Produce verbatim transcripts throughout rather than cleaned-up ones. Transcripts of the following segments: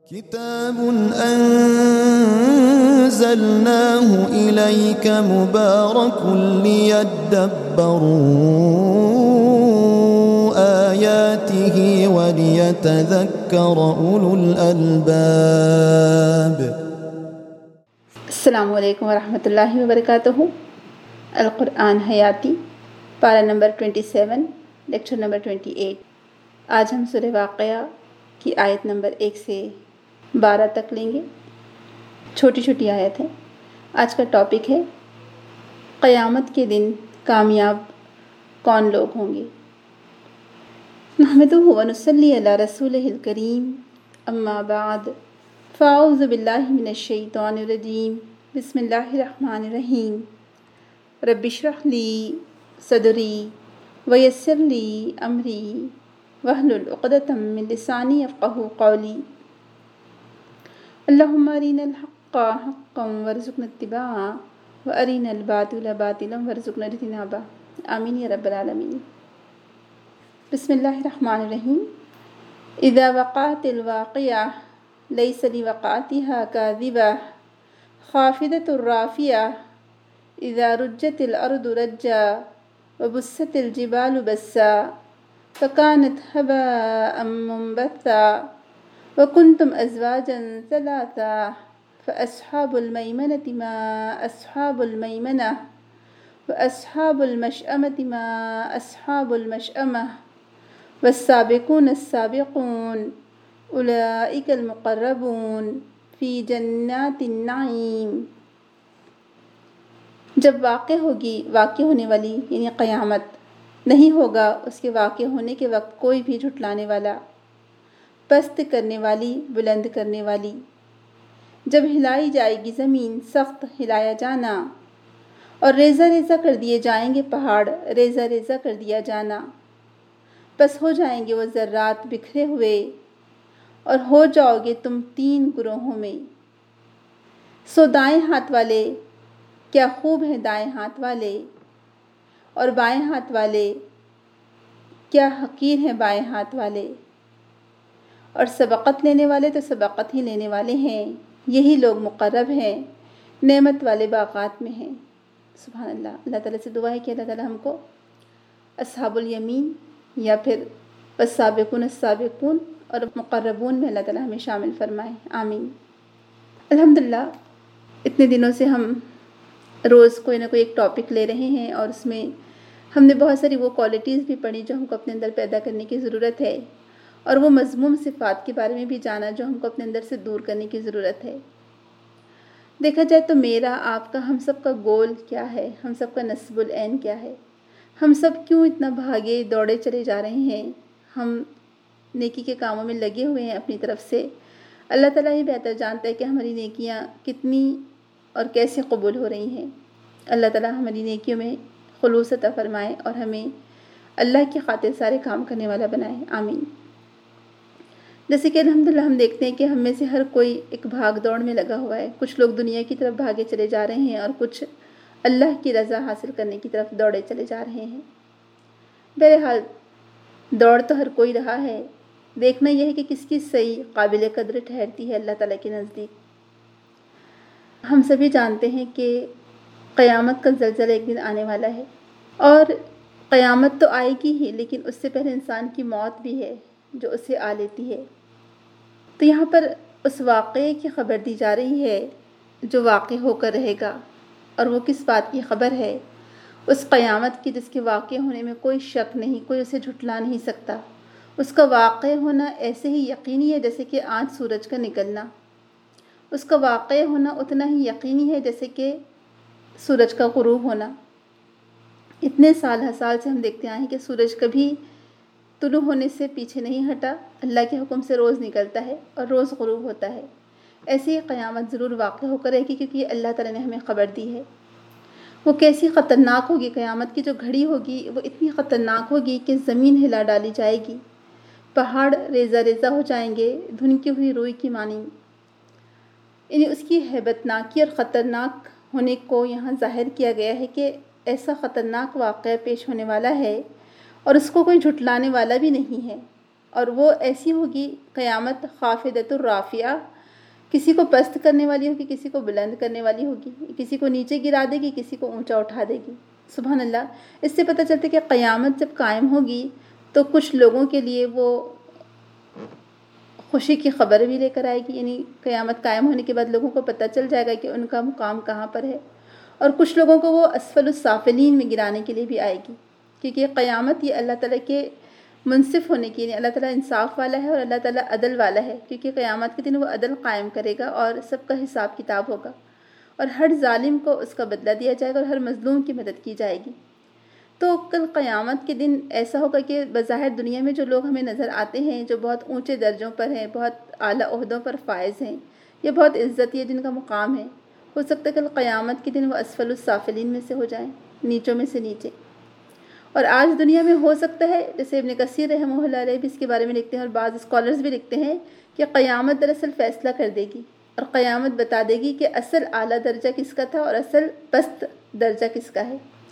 كتاب أنزلناه إليك مبارك ليدبروا آياته وليتذكر أولو الألباب. السلام علیکم ورحمۃ اللہ وبرکاتہ. القرآن حیاتی پارہ نمبر سیئیس، لیکچر نمبر اٹھائیس. آج ہم سورہ واقعہ کی آیت نمبر ایک سے بارہ تک لیں گے. چھوٹی چھوٹی آیت ہے. آج کا ٹاپک ہے قیامت کے دن کامیاب کون لوگ ہوں گے. نحمدہ و نصلی علی رسولہ الکریم، اما بعد، فاعوذ باللہ من الشیطان الرجیم، بسم اللہ الرحمن الرحیم. رب اشرح لی صدری ویسر لی امری واحلل عقدۃ من لسانی یفقہوا قولی. اللہم ارنا الحق حقا وارزقنا اتباعہ وارنا الباطل باطلا وارزقنا اجتنابہ. آمین یا رب العالمین. بسم اللہ الرحمن الرحیم. اذا وقعت الواقعہ لیس لوقعتها کاذبہ خافضۃ رافعہ اذا رجت الارض رجا وبست الجبال بسا فكانت هباء منبثا وكنتم أزواجا ثلاثا فأصحاب الميمنة ما أصحاب الميمنة وأصحاب المشأمة ما أصحاب المشأمة والسابقون السابقون أولئك المقربون في جنات النعيم. جب واقع ہوگی واقع ہونے والی یعنی قیامت، نہیں ہوگا اس کے واقع ہونے کے وقت کوئی بھی جھٹلانے والا. پست کرنے والی، بلند کرنے والی. جب ہلائی جائے گی زمین، سخت ہلایا جانا، اور ریزہ ریزہ کر دیے جائیں گے پہاڑ، ریزہ ریزہ کر دیا جانا. بس ہو جائیں گے وہ ذرات بکھرے ہوئے، اور ہو جاؤ گے تم تین گروہوں میں. سو دائیں ہاتھ والے کیا خوب ہیں، دائیں ہاتھ والے، اور بائیں ہاتھ والے کیا حقیر ہیں بائیں ہاتھ والے. اور سبقت لینے والے تو سبقت ہی لینے والے ہیں. یہی لوگ مقرب ہیں، نعمت والے باغات میں ہیں. سبحان اللہ. اللہ تعالیٰ سے دعا ہے کہ اللہ تعالیٰ ہم کو اصحاب الیمین یا پھر والسابقون السابقون اور مقربون میں اللہ تعالیٰ ہمیں شامل فرمائے. آمین. الحمدللہ اتنے دنوں سے ہم روز کوئی نہ کوئی ایک ٹاپک لے رہے ہیں، اور اس میں ہم نے بہت ساری وہ کوالٹیز بھی پڑھی جو ہم کو اپنے اندر پیدا کرنے کی ضرورت ہے، اور وہ مذموم صفات کے بارے میں بھی جانا جو ہم کو اپنے اندر سے دور کرنے کی ضرورت ہے. دیکھا جائے تو میرا، آپ کا، ہم سب کا گول کیا ہے، ہم سب کا نصب العین کیا ہے، ہم سب کیوں اتنا بھاگے دوڑے چلے جا رہے ہیں. ہم نیکی کے کاموں میں لگے ہوئے ہیں اپنی طرف سے. اللہ تعالیٰ ہی بہتر جانتا ہے کہ ہماری نیکیاں کتنی اور کیسے قبول ہو رہی ہیں. اللہ تعالیٰ ہماری نیکیوں میں خلوص عطا فرمائے اور ہمیں اللہ کی خاطر سارے کام کرنے والا بنائے. آمین. جیسے کہ الحمدللہ ہم دیکھتے ہیں کہ ہم میں سے ہر کوئی ایک بھاگ دوڑ میں لگا ہوا ہے. کچھ لوگ دنیا کی طرف بھاگے چلے جا رہے ہیں، اور کچھ اللہ کی رضا حاصل کرنے کی طرف دوڑے چلے جا رہے ہیں. بہرحال دوڑ تو ہر کوئی رہا ہے. دیکھنا یہ ہے کہ کس کی صحیح قابل قدر ٹھہرتی ہے اللہ تعالیٰ کے نزدیک. ہم سبھی جانتے ہیں کہ قیامت کا زلزلہ ایک دن آنے والا ہے، اور قیامت تو آئے گی ہی، لیکن اس سے پہلے انسان کی موت بھی ہے جو اسے آ لیتی ہے. تو یہاں پر اس واقعے کی خبر دی جا رہی ہے جو واقع ہو کر رہے گا. اور وہ کس بات کی خبر ہے؟ اس قیامت کی جس کے واقع ہونے میں کوئی شک نہیں، کوئی اسے جھٹلا نہیں سکتا. اس کا واقع ہونا ایسے ہی یقینی ہے جیسے کہ آج سورج کا نکلنا. اس کا واقع ہونا اتنا ہی یقینی ہے جیسے کہ سورج کا غروب ہونا. اتنے سال ہر سال سے ہم دیکھتے آئے ہیں کہ سورج کبھی طلوع ہونے سے پیچھے نہیں ہٹا. اللہ کے حکم سے روز نکلتا ہے اور روز غروب ہوتا ہے. ایسی ہی قیامت ضرور واقع ہو کر رہے گی، کیونکہ اللہ تعالیٰ نے ہمیں خبر دی ہے. وہ کیسی خطرناک ہوگی قیامت کی جو گھڑی ہوگی، وہ اتنی خطرناک ہوگی کہ زمین ہلا ڈالی جائے گی، پہاڑ ریزہ ریزہ ہو جائیں گے دھنکی ہوئی روئی کی مانند. یعنی اس کی ہیبت ناکی اور خطرناک ہونے کو یہاں ظاہر کیا گیا ہے کہ ایسا خطرناک واقعہ پیش ہونے والا ہے، اور اس کو کوئی جھٹلانے والا بھی نہیں ہے، اور وہ ایسی ہوگی قیامت خافضۃ الرافعہ، کسی کو پست کرنے والی ہوگی، کسی کو بلند کرنے والی ہوگی، کسی کو نیچے گرا دے گی، کسی کو اونچا اٹھا دے گی۔ سبحان اللہ۔ اس سے پتہ چلتا ہے کہ قیامت جب قائم ہوگی تو کچھ لوگوں کے لیے وہ خوشی کی خبر بھی لے کر آئے گی، یعنی قیامت قائم ہونے کے بعد لوگوں کو پتہ چل جائے گا کہ ان کا مقام کہاں پر ہے، اور کچھ لوگوں کو وہ اسفل السافلین میں گرانے کے لیے بھی آئے گی، کیونکہ قیامت یہ اللہ تعالیٰ کے منصف ہونے کی، یعنی اللہ تعالیٰ انصاف والا ہے اور اللہ تعالیٰ عدل والا ہے، کیونکہ قیامت کے دن وہ عدل قائم کرے گا اور سب کا حساب کتاب ہوگا، اور ہر ظالم کو اس کا بدلہ دیا جائے گا اور ہر مظلوم کی مدد کی جائے گی۔ تو کل قیامت کے دن ایسا ہوگا کہ بظاہر دنیا میں جو لوگ ہمیں نظر آتے ہیں، جو بہت اونچے درجوں پر ہیں، بہت اعلیٰ عہدوں پر فائز ہیں، یا بہت عزتی ہے، جن کا مقام ہے، ہو سکتا ہے کل قیامت کے دن وہ اسفل السافلین میں سے ہو جائیں، نیچوں میں سے نیچے۔ اور آج دنیا میں ہو سکتا ہے، جیسے ابن کثیر رحمہ اللہ علیہ بھی اس کے بارے میں لکھتے ہیں اور بعض اسکالرز بھی لکھتے ہیں، کہ قیامت دراصل فیصلہ کر دے گی اور قیامت بتا دے گی کہ اصل اعلیٰ درجہ کس کا تھا اور اصل پست درجہ کس کا ہے،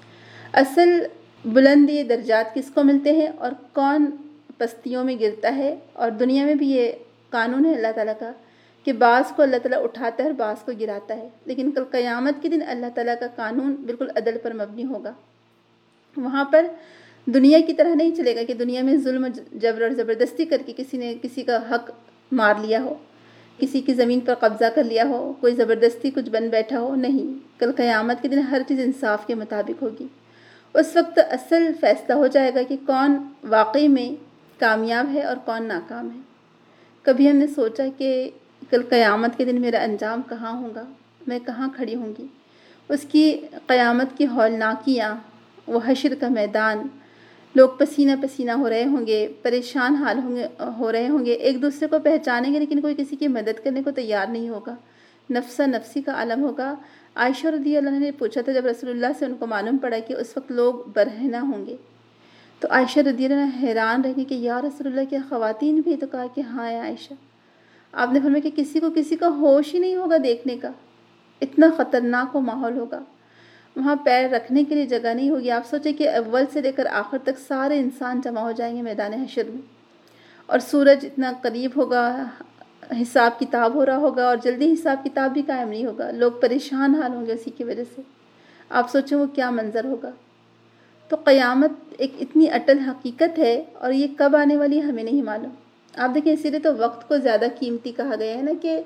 اصل بلندی درجات کس کو ملتے ہیں اور کون پستیوں میں گرتا ہے۔ اور دنیا میں بھی یہ قانون ہے اللہ تعالیٰ کا کہ بعض کو اللہ تعالیٰ اٹھاتا ہے اور بعض کو گراتا ہے، لیکن کل قیامت کے دن اللہ تعالیٰ کا قانون بالکل عدل پر مبنی ہوگا۔ وہاں پر دنیا کی طرح نہیں چلے گا کہ دنیا میں ظلم جبر اور زبردستی کر کے کسی نے کسی کا حق مار لیا ہو، کسی کی زمین پر قبضہ کر لیا ہو، کوئی زبردستی کچھ بن بیٹھا ہو، نہیں، کل قیامت کے دن ہر چیز انصاف کے مطابق ہوگی۔ اس وقت اصل فیصلہ ہو جائے گا کہ کون واقعی میں کامیاب ہے اور کون ناکام ہے۔ کبھی ہم نے سوچا کہ کل قیامت کے دن میرا انجام کہاں ہوگا، میں کہاں کھڑی ہوں گی؟ اس کی قیامت کی ہولناکیاں، وہ حشر کا میدان، لوگ پسینہ پسینہ ہو رہے ہوں گے، پریشان حال ہوں گے ہو رہے ہوں گے، ایک دوسرے کو پہچانیں گے لیکن کوئی کسی کی مدد کرنے کو تیار نہیں ہوگا، نفسہ نفسی کا عالم ہوگا۔ عائشہ رضی اللہ عنہ نے پوچھا تھا جب رسول اللہ سے ان کو معلوم پڑا کہ اس وقت لوگ برہنہ ہوں گے، تو عائشہ رضی اللہ عنہ حیران رہی کہ یا رسول اللہ کیا خواتین بھی؟ تو کہا کہ ہاں اے عائشہ۔ آپ نے فرمایا کہ کسی کو کسی کا ہوش ہی نہیں ہوگا دیکھنے کا، اتنا خطرناک وہ ماحول ہوگا، وہاں پیر رکھنے کے لیے جگہ نہیں ہوگی۔ آپ سوچیں کہ اول سے لے کر آخر تک سارے انسان جمع ہو جائیں گے میدان حشر میں، اور سورج اتنا قریب ہوگا، حساب کتاب ہو رہا ہوگا، اور جلدی حساب کتاب بھی قائم نہیں ہوگا، لوگ پریشان حال ہوں گے اسی کی وجہ سے۔ آپ سوچیں وہ کیا منظر ہوگا۔ تو قیامت ایک اتنی اٹل حقیقت ہے اور یہ کب آنے والی ہمیں نہیں معلوم۔ آپ دیکھیں اسی لیے تو وقت کو زیادہ قیمتی کہا گیا ہے نا، کہ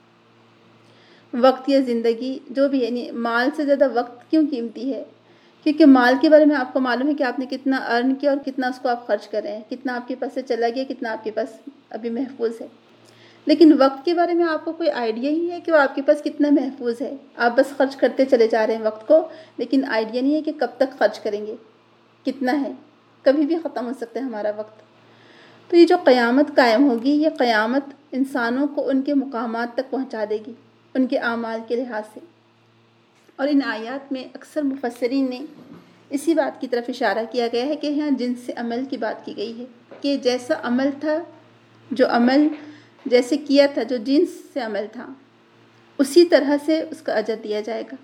وقت یا زندگی جو بھی ہے، یعنی مال سے زیادہ وقت کیوں قیمتی ہے؟ کیونکہ مال کے بارے میں آپ کو معلوم ہے کہ آپ نے کتنا ارن کیا اور کتنا اس کو آپ خرچ کر رہے ہیں، کتنا آپ کے پاس سے چلا گیا، کتنا آپ کے پاس ابھی محفوظ ہے، لیکن وقت کے بارے میں آپ کو کوئی آئیڈیا ہی ہے کہ وہ آپ کے پاس کتنا محفوظ ہے۔ آپ بس خرچ کرتے چلے جا رہے ہیں وقت کو، لیکن آئیڈیا نہیں ہے کہ کب تک خرچ کریں گے، کتنا ہے، کبھی بھی ختم ہو سکتا ہے ہمارا وقت۔ تو یہ جو قیامت قائم ہوگی، یہ قیامت انسانوں کو ان کے مقامات تک پہنچا دے گی، ان کے اعمال کے لحاظ سے۔ اور ان آیات میں اکثر مفسرین نے اسی بات کی طرف اشارہ کیا گیا ہے کہ یہاں جنس سے عمل کی بات کی گئی ہے، کہ جیسا عمل تھا، جو عمل جیسے کیا تھا، جو جنس سے عمل تھا، اسی طرح سے اس کا اجر دیا جائے گا،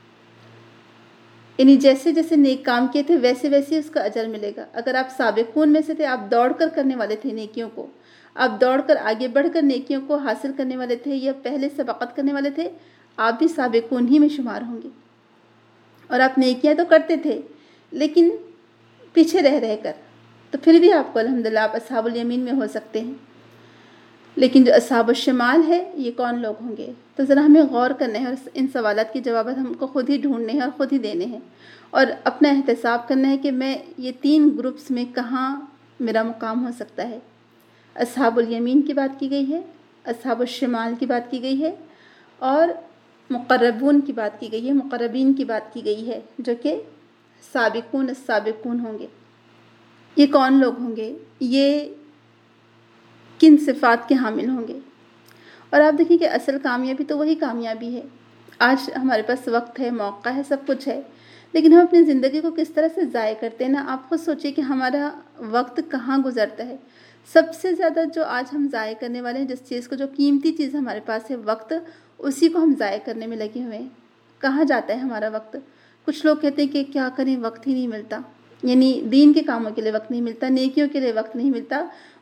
یعنی جیسے جیسے نیک کام کیے تھے ویسے ویسے اس کا اجر ملے گا۔ اگر آپ سابقون میں سے تھے، آپ دوڑ کر کرنے والے تھے نیکیوں کو، آپ دوڑ کر آگے بڑھ کر نیکیوں کو حاصل کرنے والے تھے یا پہلے سبقت کرنے والے تھے، آپ بھی سابقون ہی میں شمار ہوں گے۔ اور آپ نیکیاں تو کرتے تھے لیکن پیچھے رہ رہ کر، تو پھر بھی آپ کو الحمدللہ آپ اصحاب الیمین میں ہو سکتے ہیں۔ لیکن جو اصحاب الشمال ہے، یہ کون لوگ ہوں گے؟ تو ذرا ہمیں غور کرنا ہے اور ان سوالات کے جوابات ہم کو خود ہی ڈھونڈنے ہیں اور خود ہی دینے ہیں، اور اپنا احتساب کرنا ہے کہ میں یہ تین گروپس میں کہاں میرا مقام ہو سکتا ہے۔ اصحاب الیمین کی بات کی گئی ہے، اصحاب الشمال کی بات کی گئی ہے، اور مقربون کی بات کی گئی ہے، مقربین کی بات کی گئی ہے، جو کہ سابقون السابقون ہوں گے۔ یہ کون لوگ ہوں گے؟ یہ کن صفات کے حامل ہوں گے؟ اور آپ دیکھیں کہ اصل کامیابی تو وہی کامیابی ہے۔ آج ہمارے پاس وقت ہے، موقع ہے، سب کچھ ہے، لیکن ہم اپنی زندگی کو کس طرح سے ضائع کرتے ہیں نا۔ آپ خود سوچئے کہ ہمارا وقت کہاں گزرتا ہے۔ سب سے زیادہ جو آج ہم ضائع کرنے والے ہیں، جس چیز کو، جو قیمتی چیز ہمارے پاس ہے، وقت، اسی کو ہم ضائع کرنے میں لگے ہوئے ہیں۔ کہاں جاتا ہے ہمارا وقت؟ کچھ لوگ کہتے ہیں کہ کیا کریں، وقت ہی نہیں ملتا، یعنی دین کے کاموں کے لیے وقت نہیں ملتا، نیکیوں کے لیے وقت نہیں ملتا،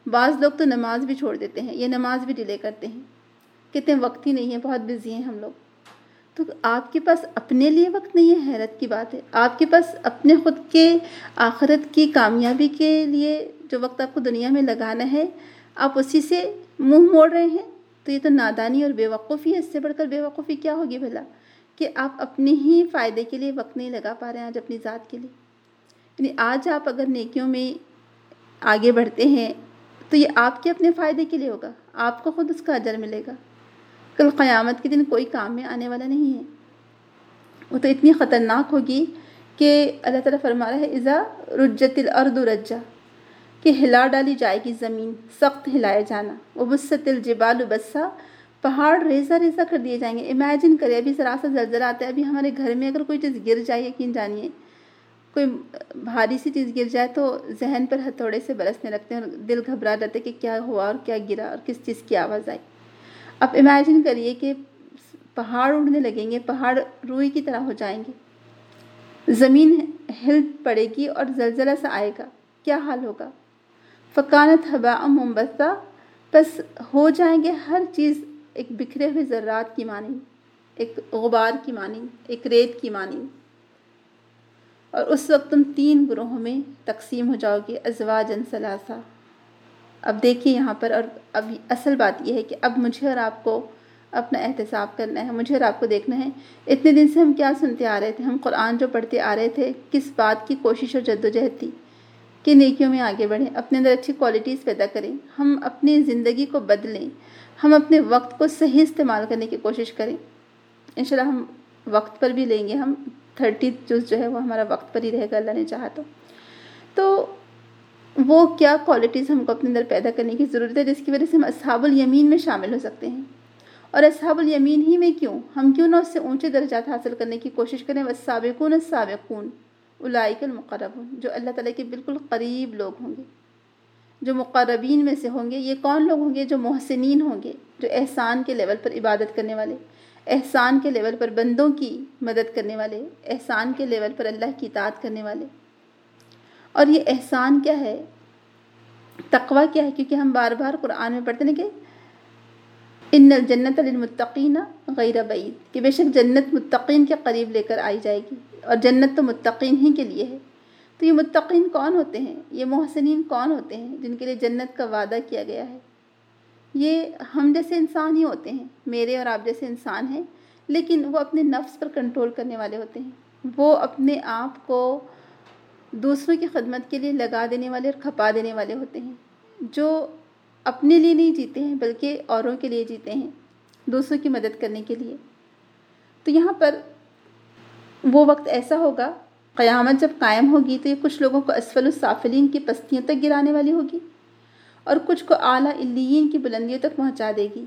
بعض لوگ تو نماز بھی چھوڑ دیتے ہیں، یہ نماز بھی ڈیلے کرتے ہیں، کہتے ہیں وقت ہی نہیں ہے، بہت بزی ہیں ہم لوگ۔ تو آپ کے پاس اپنے لیے وقت نہیں ہے، حیرت کی بات ہے۔ آپ کے پاس اپنے خود کے آخرت کی کامیابی کے لیے جو وقت آپ کو دنیا میں لگانا ہے، آپ اسی سے منہ موڑ رہے ہیں، تو یہ تو نادانی اور بے وقوفی ہے۔ اس سے بڑھ کر بے وقوفی کیا ہوگی بھلا، کہ آپ اپنے ہی فائدے کے لیے وقت نہیں لگا پا رہے ہیں آج اپنی ذات کے لیے۔ یعنی آج آپ اگر نیکیوں میں آگے بڑھتے ہیں تو یہ آپ کے اپنے فائدے کے لیے ہوگا، آپ کو خود اس کا اجر ملے گا۔ کل قیامت کے دن کوئی کام میں آنے والا نہیں ہے، وہ تو اتنی خطرناک ہوگی کہ اللہ تعالیٰ فرما رہا ہے اذا رجت الارض رجا، کہ ہلا ڈالی جائے گی زمین، سخت ہلایا جانا، وبست الجبال بسا، پہاڑ ریزہ ریزہ کر دیے جائیں گے۔ امیجن کرے ابھی ذرا سا زلزلہ آتا ہے، ابھی ہمارے گھر میں اگر کوئی چیز گر جائے، یقین جانیے کوئی بھاری سی چیز گر جائے تو ذہن پر ہتھوڑے سے برسنے لگتے ہیں اور دل گھبرا جاتا ہے کہ کیا ہوا اور کیا گرا اور کس چیز کی آواز آئی۔ اب امیجن کریے کہ پہاڑ اڑنے لگیں گے، پہاڑ روئی کی طرح ہو جائیں گے، زمین ہل پڑے گی اور زلزلہ سا آئے گا، کیا حال ہوگا؟ فکانت ہباء منبثا، بس ہو جائیں گے ہر چیز ایک بکھرے ہوئے ذرات کی مانند، ایک غبار کی مانند، ایک ریت کی مانند۔ اور اس وقت تم تین گروہوں میں تقسیم ہو جاؤ گے، ازواجن ثلاثہ۔ اب دیکھیے یہاں پر، اور اب اصل بات یہ ہے کہ اب مجھے اور آپ کو اپنا احتساب کرنا ہے، مجھے اور آپ کو دیکھنا ہے اتنے دن سے ہم کیا سنتے آ رہے تھے، ہم قرآن جو پڑھتے آ رہے تھے، کس بات کی کوشش اور جدوجہد تھی کہ نیکیوں میں آگے بڑھیں، اپنے اندر اچھی کوالٹیز پیدا کریں، ہم اپنی زندگی کو بدلیں، ہم اپنے وقت کو صحیح استعمال کرنے کی کوشش کریں۔ انشاءاللہ ہم وقت پر بھی لیں گے، ہم تھرٹی جز جو ہے وہ ہمارا وقت پر ہی رہے گا اللہ نے چاہا تو۔ تو وہ کیا کوالٹیز ہم کو اپنے اندر پیدا کرنے کی ضرورت ہے جس کی وجہ سے ہم اصحاب الیمین میں شامل ہو سکتے ہیں؟ اور اصحاب الیمین ہی میں کیوں، ہم کیوں نہ اس سے اونچے درجات حاصل کرنے کی کوشش کریں۔ والسابقون السابقون اولئک المقربون، جو اللہ تعالیٰ کے بالکل قریب لوگ ہوں گے، جو مقربین میں سے ہوں گے۔ یہ کون لوگ ہوں گے؟ جو محسنین ہوں گے، جو احسان کے لیول پر عبادت کرنے والے، احسان کے لیول پر بندوں کی مدد کرنے والے، احسان کے لیول پر اللہ کی اطاعت کرنے والے۔ اور یہ احسان کیا ہے، تقویٰ کیا ہے؟ کیونکہ ہم بار بار قرآن میں پڑھتے ہیں کہ ان الجنت للمتقین غیر بعید، کہ بے شک جنت متقین کے قریب لے کر آئی جائے گی، اور جنت تو متقین ہی کے لیے ہے۔ تو یہ متقین کون ہوتے ہیں، یہ محسنین کون ہوتے ہیں جن کے لیے جنت کا وعدہ کیا گیا ہے؟ یہ ہم جیسے انسان ہی ہوتے ہیں، میرے اور آپ جیسے انسان ہیں، لیکن وہ اپنے نفس پر کنٹرول کرنے والے ہوتے ہیں، وہ اپنے آپ کو دوسروں کی خدمت کے لیے لگا دینے والے اور کھپا دینے والے ہوتے ہیں، جو اپنے لیے نہیں جیتے ہیں بلکہ اوروں کے لیے جیتے ہیں، دوسروں کی مدد کرنے کے لیے۔ تو یہاں پر وہ وقت ایسا ہوگا، قیامت جب قائم ہوگی تو یہ کچھ لوگوں کو اسفل السافلین کی پستیوں تک گرانے والی ہوگی، اور کچھ کو اعلیٰ علیین کی بلندیوں تک پہنچا دے گی۔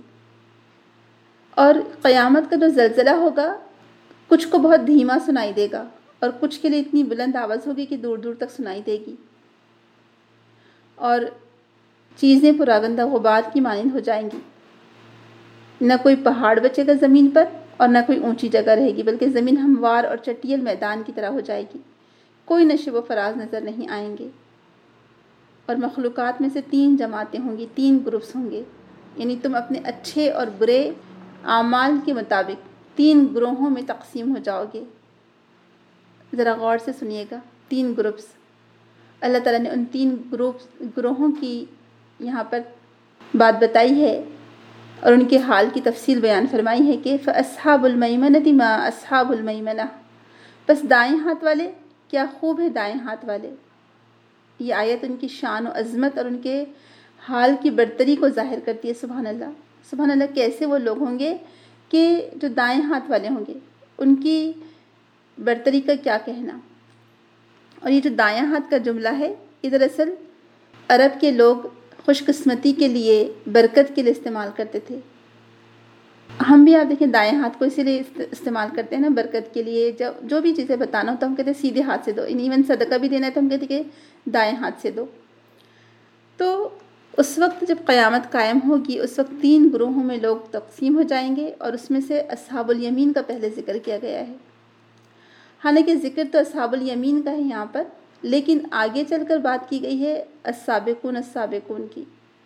اور قیامت کا جو زلزلہ ہوگا کچھ کو بہت دھیما سنائی دے گا، اور کچھ کے لیے اتنی بلند آواز ہوگی کہ دور دور تک سنائی دے گی، اور چیزیں پراگندہ غبار کی مانند ہو جائیں گی۔ نہ کوئی پہاڑ بچے گا زمین پر، اور نہ کوئی اونچی جگہ رہے گی، بلکہ زمین ہموار اور چٹیل میدان کی طرح ہو جائے گی، کوئی نشیب و فراز نظر نہیں آئیں گے۔ اور مخلوقات میں سے تین جماعتیں ہوں گی، تین گروپس ہوں گے، یعنی تم اپنے اچھے اور برے اعمال کے مطابق تین گروہوں میں تقسیم ہو جاؤ گے۔ ذرا غور سے سنیے گا، تین گروپس، اللہ تعالیٰ نے ان تین گروپس گروہوں کی یہاں پر بات بتائی ہے اور ان کے حال کی تفصیل بیان فرمائی ہے کہ فَأَصْحَابُ الْمَيْمَنَةِ مَا أَصْحَابُ الْمَيْمَنَةِ، بس دائیں ہاتھ والے کیا خوب ہے دائیں ہاتھ والے۔ یہ آیت ان کی شان و عظمت اور ان کے حال کی برتری کو ظاہر کرتی ہے۔ سبحان اللہ، سبحان اللہ، کیسے وہ لوگ ہوں گے کہ جو دائیں ہاتھ والے ہوں گے، ان کی برتری کا کیا کہنا۔ اور یہ جو دائیں ہاتھ کا جملہ ہے، یہ دراصل عرب کے لوگ خوش قسمتی کے لیے، برکت کے لیے استعمال کرتے تھے۔ ہم بھی آپ دیکھیں دائیں ہاتھ کو اسی لیے استعمال کرتے ہیں نا، برکت کے لیے۔ جو جو بھی چیزیں بتانا ہو تو ہم کہتے ہیں سیدھے ہاتھ سے دو، ایون صدقہ بھی دینا ہے تو ہم کہتے ہیں کہ دائیں ہاتھ سے دو۔ تو اس وقت جب قیامت قائم ہوگی، اس وقت تین گروہوں میں لوگ تقسیم ہو جائیں گے، اور اس میں سے اصحاب الیمین کا پہلے ذکر کیا گیا ہے۔ حالانکہ ذکر تو اصحاب الیمین کا ہے یہاں پر، لیکن آگے چل کر بات کی گئی ہے السابقون السابقون کی،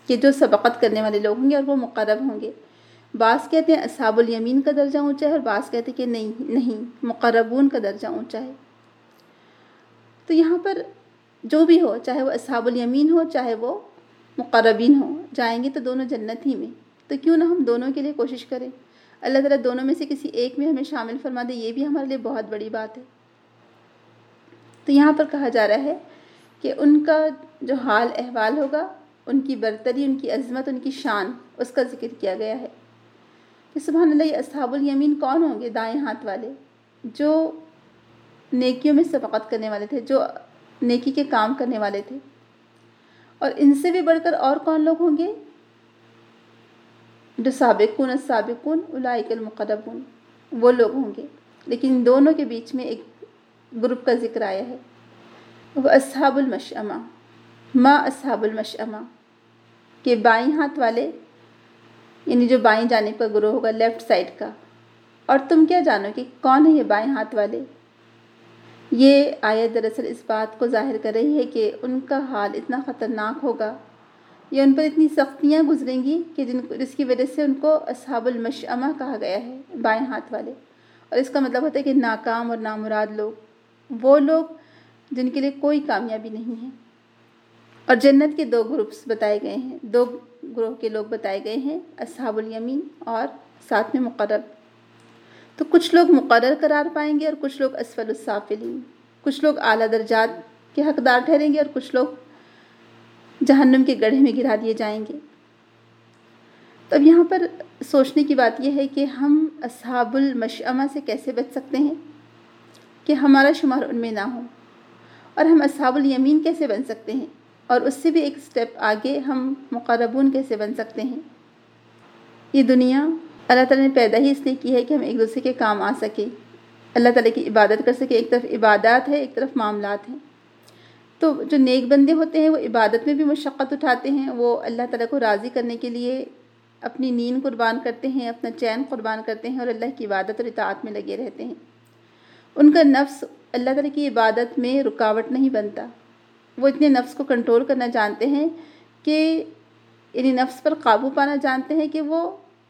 کہ جو سبقت کرنے والے لوگ ہوں گے اور وہ مقرب ہوں گے۔ بعض کہتے ہیں اصحاب الیمین کا درجہ اونچا ہے اور بعض کہتے ہیں کہ نہیں نہیں مقربون کا درجہ اونچا ہے۔ تو یہاں پر جو بھی ہو، چاہے وہ اصحاب الیمین ہو چاہے وہ مقربین ہوں، جائیں گے تو دونوں جنت ہی میں۔ تو کیوں نہ ہم دونوں کے لیے کوشش کریں، اللہ تعالیٰ دونوں میں سے کسی ایک میں ہمیں شامل فرما دے، یہ بھی ہمارے لیے بہت بڑی بات ہے۔ تو یہاں پر کہا جا رہا ہے کہ ان کا جو حال احوال ہوگا، ان کی برتری، ان کی عظمت، ان کی شان، اس کا ذکر کیا گیا ہے کہ سبحان اللہ، یہ اصحاب الیمین کون ہوں گے؟ دائیں ہاتھ والے، جو نیکیوں میں سبقت کرنے والے تھے، جو نیکی کے کام کرنے والے تھے۔ اور ان سے بھی بڑھ کر اور کون لوگ ہوں گے؟ جو سابقون السابقون اولئک المقربون، وہ لوگ ہوں گے۔ لیکن ان دونوں کے بیچ میں ایک گروپ کا ذکر آیا ہے، وہ اصحاب المشأمہ، ما اصحاب المشأمہ، کہ بائیں ہاتھ والے، یعنی جو بائیں جانب کا گروہ ہوگا، لیفٹ سائڈ کا۔ اور تم کیا جانو کہ کون ہے یہ بائیں ہاتھ والے؟ یہ آیت دراصل اس بات کو ظاہر کر رہی ہے کہ ان کا حال اتنا خطرناک ہوگا، یا ان پر اتنی سختیاں گزریں گی کہ جن جس کی وجہ سے ان کو اصحاب المشأمہ کہا گیا ہے، بائیں ہاتھ والے۔ اور اس کا مطلب ہوتا ہے کہ ناکام اور نامراد لوگ، وہ لوگ جن کے لیے کوئی کامیابی نہیں ہے۔ اور جنت کے دو گروپس بتائے گئے ہیں، دو گروہ کے لوگ بتائے گئے ہیں، اصحاب الیمین اور ساتھ میں مقرر۔ تو کچھ لوگ مقرر قرار پائیں گے اور کچھ لوگ اسفل السافلین، کچھ لوگ اعلیٰ درجات کے حقدار ٹھہریں گے اور کچھ لوگ جہنم کے گڑھے میں گرا دیے جائیں گے۔ تو اب یہاں پر سوچنے کی بات یہ ہے کہ ہم اصحاب المشأمہ سے کیسے بچ سکتے ہیں کہ ہمارا شمار ان میں نہ ہو، اور ہم اصحاب الیمین کیسے بن سکتے ہیں، اور اس سے بھی ایک سٹیپ آگے ہم مقربون کیسے بن سکتے ہیں۔ یہ دنیا اللہ تعالیٰ نے پیدا ہی اس لیے کی ہے کہ ہم ایک دوسرے کے کام آ سکیں، اللہ تعالیٰ کی عبادت کر سکیں۔ ایک طرف عبادات ہے، ایک طرف معاملات ہیں۔ تو جو نیک بندے ہوتے ہیں وہ عبادت میں بھی مشقت اٹھاتے ہیں، وہ اللہ تعالیٰ کو راضی کرنے کے لیے اپنی نیند قربان کرتے ہیں، اپنا چین قربان کرتے ہیں، اور اللہ کی عبادت اور اطاعت میں لگے رہتے ہیں۔ ان کا نفس اللہ تعالیٰ کی عبادت میں رکاوٹ نہیں بنتا، وہ اتنے نفس کو کنٹرول کرنا جانتے ہیں کہ یعنی نفس پر قابو پانا جانتے ہیں کہ وہ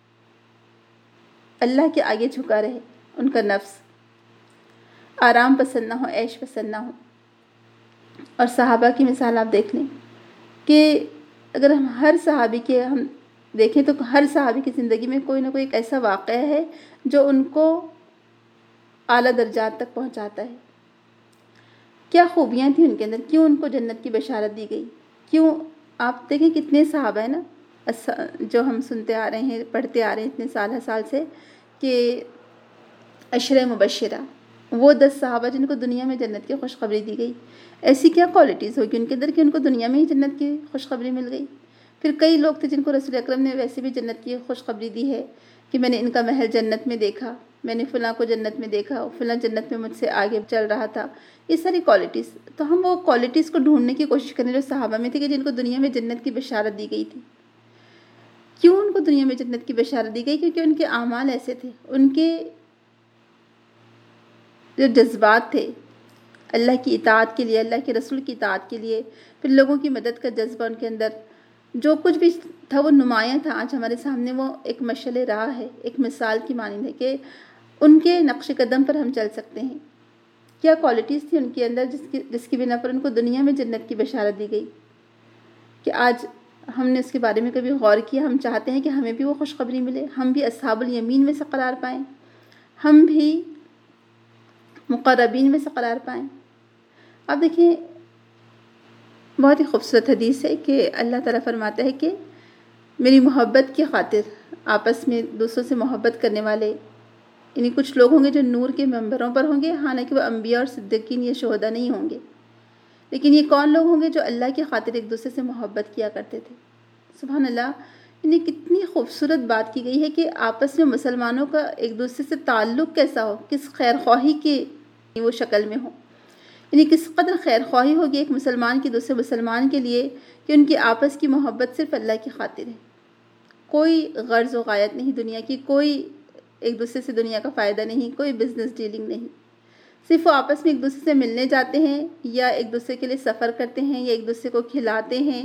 اللہ کے آگے جھکا رہے، ان کا نفس آرام پسند نہ ہو، عیش پسند نہ ہو۔ اور صحابہ کی مثال آپ دیکھ لیں کہ اگر ہم ہر صحابی کے ہم دیکھیں تو ہر صحابی کی زندگی میں کوئی نہ کوئی ایک ایسا واقعہ ہے جو ان کو اعلیٰ درجات تک پہنچاتا ہے۔ کیا خوبیاں تھیں ان کے اندر، کیوں ان کو جنت کی بشارت دی گئی؟ کیوں؟ آپ دیکھیں کتنے صحابہ ہیں نا جو ہم سنتے آ رہے ہیں، پڑھتے آ رہے ہیں اتنے سال ہر سال سے، کہ عشرہ مبشرہ، وہ دس صحابہ جن کو دنیا میں جنت کی خوشخبری دی گئی۔ ایسی کیا کوالٹیز ہوگی ان کے اندر کہ ان کو دنیا میں ہی جنت کی خوشخبری مل گئی؟ پھر کئی لوگ تھے جن کو رسول اکرم نے ویسے بھی جنت کی خوشخبری دی ہے کہ میں نے ان کا محل جنت میں دیکھا، میں نے فلاں کو جنت میں دیکھا، فلاں جنت میں مجھ سے آگے چل رہا تھا۔ یہ ساری کوالٹیز، تو ہم وہ کوالٹیز کو ڈھونڈنے کی کوشش کریں جو صحابہ میں تھی کہ جن کو دنیا میں جنت کی بشارت دی گئی تھی۔ کیوں ان کو دنیا میں جنت کی بشارت دی گئی؟ کیونکہ ان کے اعمال ایسے تھے، ان کے جو جذبات تھے اللہ کی اطاعت کے لیے، اللہ کے رسول کی اطاعت کے لیے، پھر لوگوں کی مدد کا جذبہ ان کے اندر جو کچھ بھی تھا وہ نمایاں تھا۔ آج ہمارے سامنے وہ ایک مشعل راہ ہے، ایک مثال کی مانند ہے کہ ان کے نقش قدم پر ہم چل سکتے ہیں۔ کیا کوالٹیز تھی ان کے اندر جس کی جس کی بنا پر ان کو دنیا میں جنت کی بشارت دی گئی کہ آج ہم نے اس کے بارے میں کبھی غور کیا؟ ہم چاہتے ہیں کہ ہمیں بھی وہ خوشخبری ملے، ہم بھی اصحاب الیمین میں سے قرار پائیں، ہم بھی مقربین میں سے قرار پائیں۔ اب دیکھیں بہت ہی خوبصورت حدیث ہے کہ اللہ تعالیٰ فرماتا ہے کہ میری محبت کی خاطر آپس میں دوسروں سے محبت کرنے والے، یعنی کچھ لوگ ہوں گے جو نور کے منبروں پر ہوں گے، حالانکہ وہ انبیاء اور صدیقین یا شہداء نہیں ہوں گے، لیکن یہ کون لوگ ہوں گے جو اللہ کی خاطر ایک دوسرے سے محبت کیا کرتے تھے۔ سبحان اللہ، یعنی کتنی خوبصورت بات کی گئی ہے کہ آپس میں مسلمانوں کا ایک دوسرے سے تعلق کیسا ہو، کس خیر خواہی کی وہ شکل میں ہو، یعنی کس قدر خیر خواہی ہوگی ایک مسلمان کی دوسرے مسلمان کے لیے کہ ان کی آپس کی محبت صرف اللہ کی خاطر ہے، کوئی غرض و غایت نہیں دنیا کی، کوئی ایک دوسرے سے دنیا کا فائدہ نہیں، کوئی بزنس ڈیلنگ نہیں، صرف وہ آپس میں ایک دوسرے سے ملنے جاتے ہیں یا ایک دوسرے کے لیے سفر کرتے ہیں یا ایک دوسرے کو کھلاتے ہیں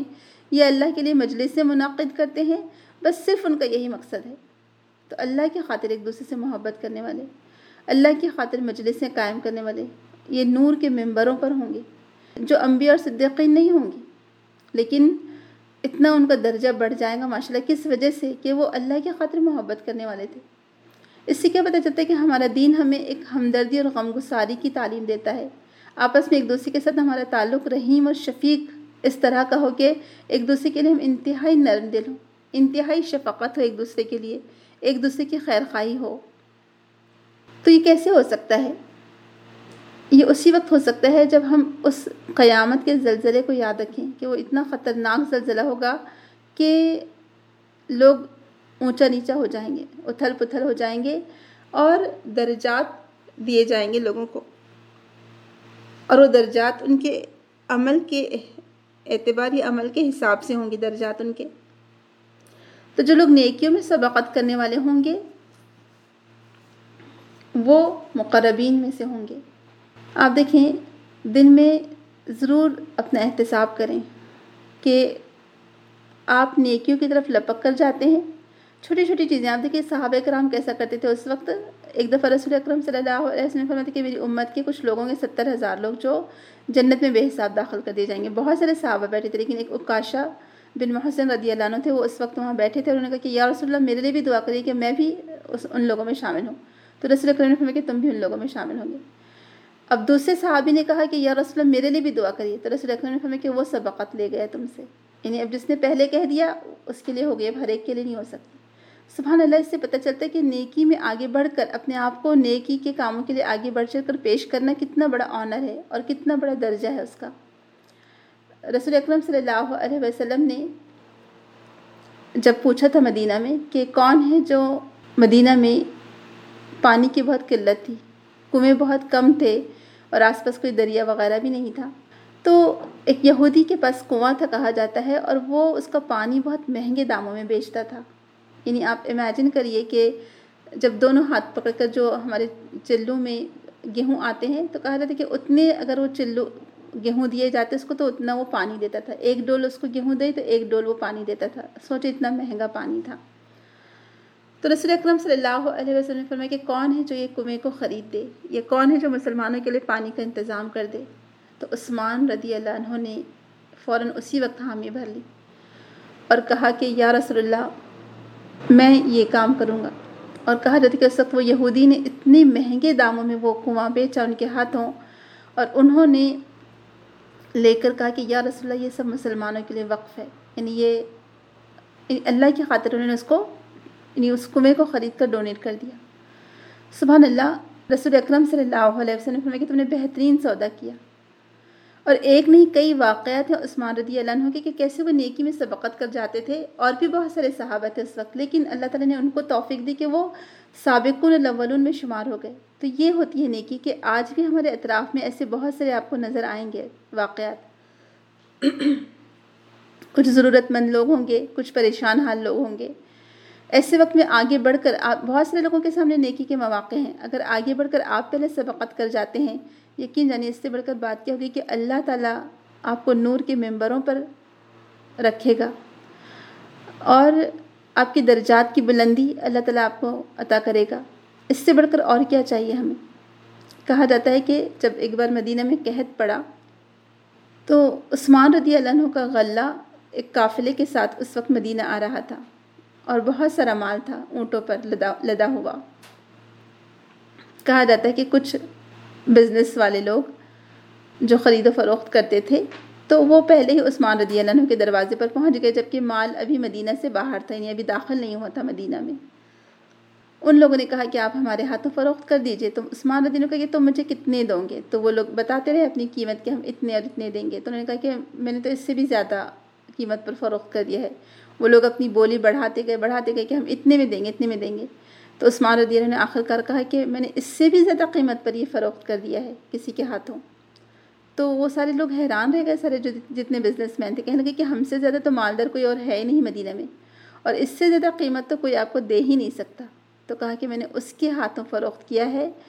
یہ اللہ کے لیے مجلسیں منعقد کرتے ہیں، بس صرف ان کا یہی مقصد ہے۔ تو اللہ کی خاطر ایک دوسرے سے محبت کرنے والے، اللہ کی خاطر مجلسیں قائم کرنے والے یہ نور کے ممبروں پر ہوں گے، جو انبیاء اور صدیقین نہیں ہوں گے، لیکن اتنا ان کا درجہ بڑھ جائے گا ماشاءاللہ کس وجہ سے کہ وہ اللہ کی خاطر محبت کرنے والے تھے۔ اس سے کیا پتہ چلتا ہے کہ ہمارا دین ہمیں ایک ہمدردی اور غم گساری کی تعلیم دیتا ہے، آپس میں ایک دوسرے کے ساتھ ہمارا تعلق رحیم اور شفیق اس طرح کا ہو کہ ایک دوسرے کے لیے ہم انتہائی نرم دل ہوں، انتہائی شفقت ہو ایک دوسرے کے لیے، ایک دوسرے کی خیر خواہی ہو۔ تو یہ کیسے ہو سکتا ہے؟ یہ اسی وقت ہو سکتا ہے جب ہم اس قیامت کے زلزلے کو یاد رکھیں کہ وہ اتنا خطرناک زلزلہ ہوگا کہ لوگ اونچا نیچا ہو جائیں گے، اتھل پتھل ہو جائیں گے، اور درجات دیے جائیں گے لوگوں کو، اور وہ درجات ان کے عمل کے اعتباری عمل کے حساب سے ہوں گے، درجات ان کے۔ تو جو لوگ نیکیوں میں سبقت کرنے والے ہوں گے وہ مقربین میں سے ہوں گے۔ آپ دیکھیں دن میں ضرور اپنا احتساب کریں کہ آپ نیکیوں کی طرف لپک کر جاتے ہیں۔ چھوٹی چھوٹی چیزیں آپ دیکھیں صحابہ کرام کیسا کرتے تھے اس وقت۔ ایک دفعہ رسول اکرم صلی اللہ علیہ وسلم فرماتے کہ میری امت کے کچھ لوگوں کے ستر ہزار لوگ جو جنت میں بے حساب داخل کر دیے جائیں گے۔ بہت سارے صحابہ بیٹھے تھے، لیکن ایک عکاشہ بن محسن رضی اللہ عنہ تھے، وہ اس وقت وہاں بیٹھے تھے، اور انہوں نے کہا کہ یا رسول اللہ میرے لیے بھی دعا کریے کہ میں بھی اس ان لوگوں میں شامل ہوں۔ تو رسول اکرم نے فرمایا کہ تم بھی ان لوگوں میں شامل ہوں گے۔ اب دوسرے صحابی نے کہا کہ یا رسول اللہ میرے لیے بھی دعا کریے، تو رسول اکرم نے فرمایا کہ وہ سبقت لے گیا تم سے، یعنی اب جس نے پہلے کہہ دیا اس کے لیے ہو گیا، اب ہر ایک کے لیے نہیں ہو سکتی۔ سبحان اللہ، اس سے پتہ چلتا ہے کہ نیکی میں آگے بڑھ کر اپنے آپ کو نیکی کے کاموں کے لیے آگے بڑھ چڑھ کر پیش کرنا کتنا بڑا آنر ہے اور کتنا بڑا درجہ ہے اس کا۔ رسول اکرم صلی اللہ علیہ وسلم نے جب پوچھا تھا مدینہ میں کہ کون ہے جو مدینہ میں پانی کی بہت قلت تھی، کنویں بہت کم تھے اور آس پاس کوئی دریا وغیرہ بھی نہیں تھا، تو ایک یہودی کے پاس کنواں تھا کہا جاتا ہے، اور وہ اس کا پانی بہت مہنگے داموں میں بیچتا تھا۔ یعنی آپ امیجن کریے کہ جب دونوں ہاتھ پکڑ کر جو ہمارے چلوں میں گیہوں آتے ہیں تو کہا جاتا ہے کہ اتنے اگر وہ چلو گیہوں دیے جاتے اس کو تو اتنا وہ پانی دیتا تھا، ایک ڈول اس کو گیہوں دے تو ایک ڈول وہ پانی دیتا تھا۔ سوچے اتنا مہنگا پانی تھا۔ تو رسول اکرم صلی اللہ علیہ وسلم نے فرمایا کہ کون ہے جو یہ کنویں کو خرید دے، یہ کون ہے جو مسلمانوں کے لیے پانی کا انتظام کر دے؟ تو عثمان رضی اللہ عنہ نے فوراً اسی وقت حامی بھر لی اور کہا کہ یا رسول اللہ میں یہ کام کروں گا۔ اور کہا جاتا ہے کہ اس وقت وہ یہودی نے اتنے مہنگے داموں میں وہ کنواں بیچا ان کے ہاتھوں، اور انہوں نے لے کر کہا کہ یا رسول اللہ یہ سب مسلمانوں کے لیے وقف ہے، یعنی یہ اللہ کی خاطر انہوں نے اس کو یعنی اس کنویں کو خرید کر ڈونیٹ کر دیا۔ سبحان اللہ، رسول اکرم صلی اللہ علیہ وسلم نے فرمایا کہ تم نے بہترین سودا کیا۔ اور ایک نہیں کئی واقعات ہیں عثمان رضی اللہ عنہ کے کہ کیسے وہ نیکی میں سبقت کر جاتے تھے، اور بھی بہت سارے صحابہ تھے اس وقت، لیکن اللہ تعالیٰ نے ان کو توفیق دی کہ وہ سابقون الاولون میں شمار ہو گئے۔ تو یہ ہوتی ہے نیکی کہ آج بھی ہمارے اطراف میں ایسے بہت سارے آپ کو نظر آئیں گے واقعات۔ کچھ ضرورت مند لوگ ہوں گے، کچھ پریشان حال لوگ ہوں گے۔ ایسے وقت میں آگے بڑھ کر آپ بہت سارے لوگوں کے سامنے نیکی کے مواقع ہیں، اگر آگے بڑھ کر آپ پہلے سبقت کر جاتے ہیں، یقین جانیے اس سے بڑھ کر بات کیا ہوگی کہ اللہ تعالیٰ آپ کو نور کے ممبروں پر رکھے گا، اور آپ کی درجات کی بلندی اللہ تعالیٰ آپ کو عطا کرے گا۔ اس سے بڑھ کر اور کیا چاہیے ہمیں؟ کہا جاتا ہے کہ جب ایک بار مدینہ میں قحط پڑا تو عثمان رضی اللہ عنہ کا غلہ ایک قافلے کے ساتھ اس وقت مدینہ آ رہا تھا، اور بہت سارا مال تھا اونٹوں پر لدا لدا ہوا۔ کہا جاتا ہے کہ کچھ بزنس والے لوگ جو خرید و فروخت کرتے تھے تو وہ پہلے ہی عثمان رضی اللہ عنہ کے دروازے پر پہنچ گئے، جبکہ مال ابھی مدینہ سے باہر تھا، یعنی ابھی داخل نہیں ہوا تھا مدینہ میں۔ ان لوگوں نے کہا کہ آپ ہمارے ہاتھوں فروخت کر دیجئے۔ تو عثمان رضی اللہ عنہ کہا کہ تم مجھے کتنے دو گے؟ تو وہ لوگ بتاتے رہے اپنی قیمت کہ ہم اتنے اور اتنے دیں گے۔ تو انہوں نے کہا کہ میں نے تو اس سے بھی زیادہ قیمت پر فروخت کر دیا ہے۔ وہ لوگ اپنی بولی بڑھاتے گئے بڑھاتے گئے کہ ہم اتنے میں دیں گے اتنے میں دیں گے۔ تو عثمان رضی اللہ عنہ نے آخر کار کہا کہ میں نے اس سے بھی زیادہ قیمت پر یہ فروخت کر دیا ہے کسی کے ہاتھوں۔ تو وہ سارے لوگ حیران رہ گئے، سارے جو جتنے بزنس مین تھے، کہنے لگے کہ ہم سے زیادہ تو مالدار کوئی اور ہے ہی نہیں مدینہ میں، اور اس سے زیادہ قیمت تو کوئی آپ کو دے ہی نہیں سکتا۔ تو کہا کہ میں نے اس کے ہاتھوں فروخت کیا ہے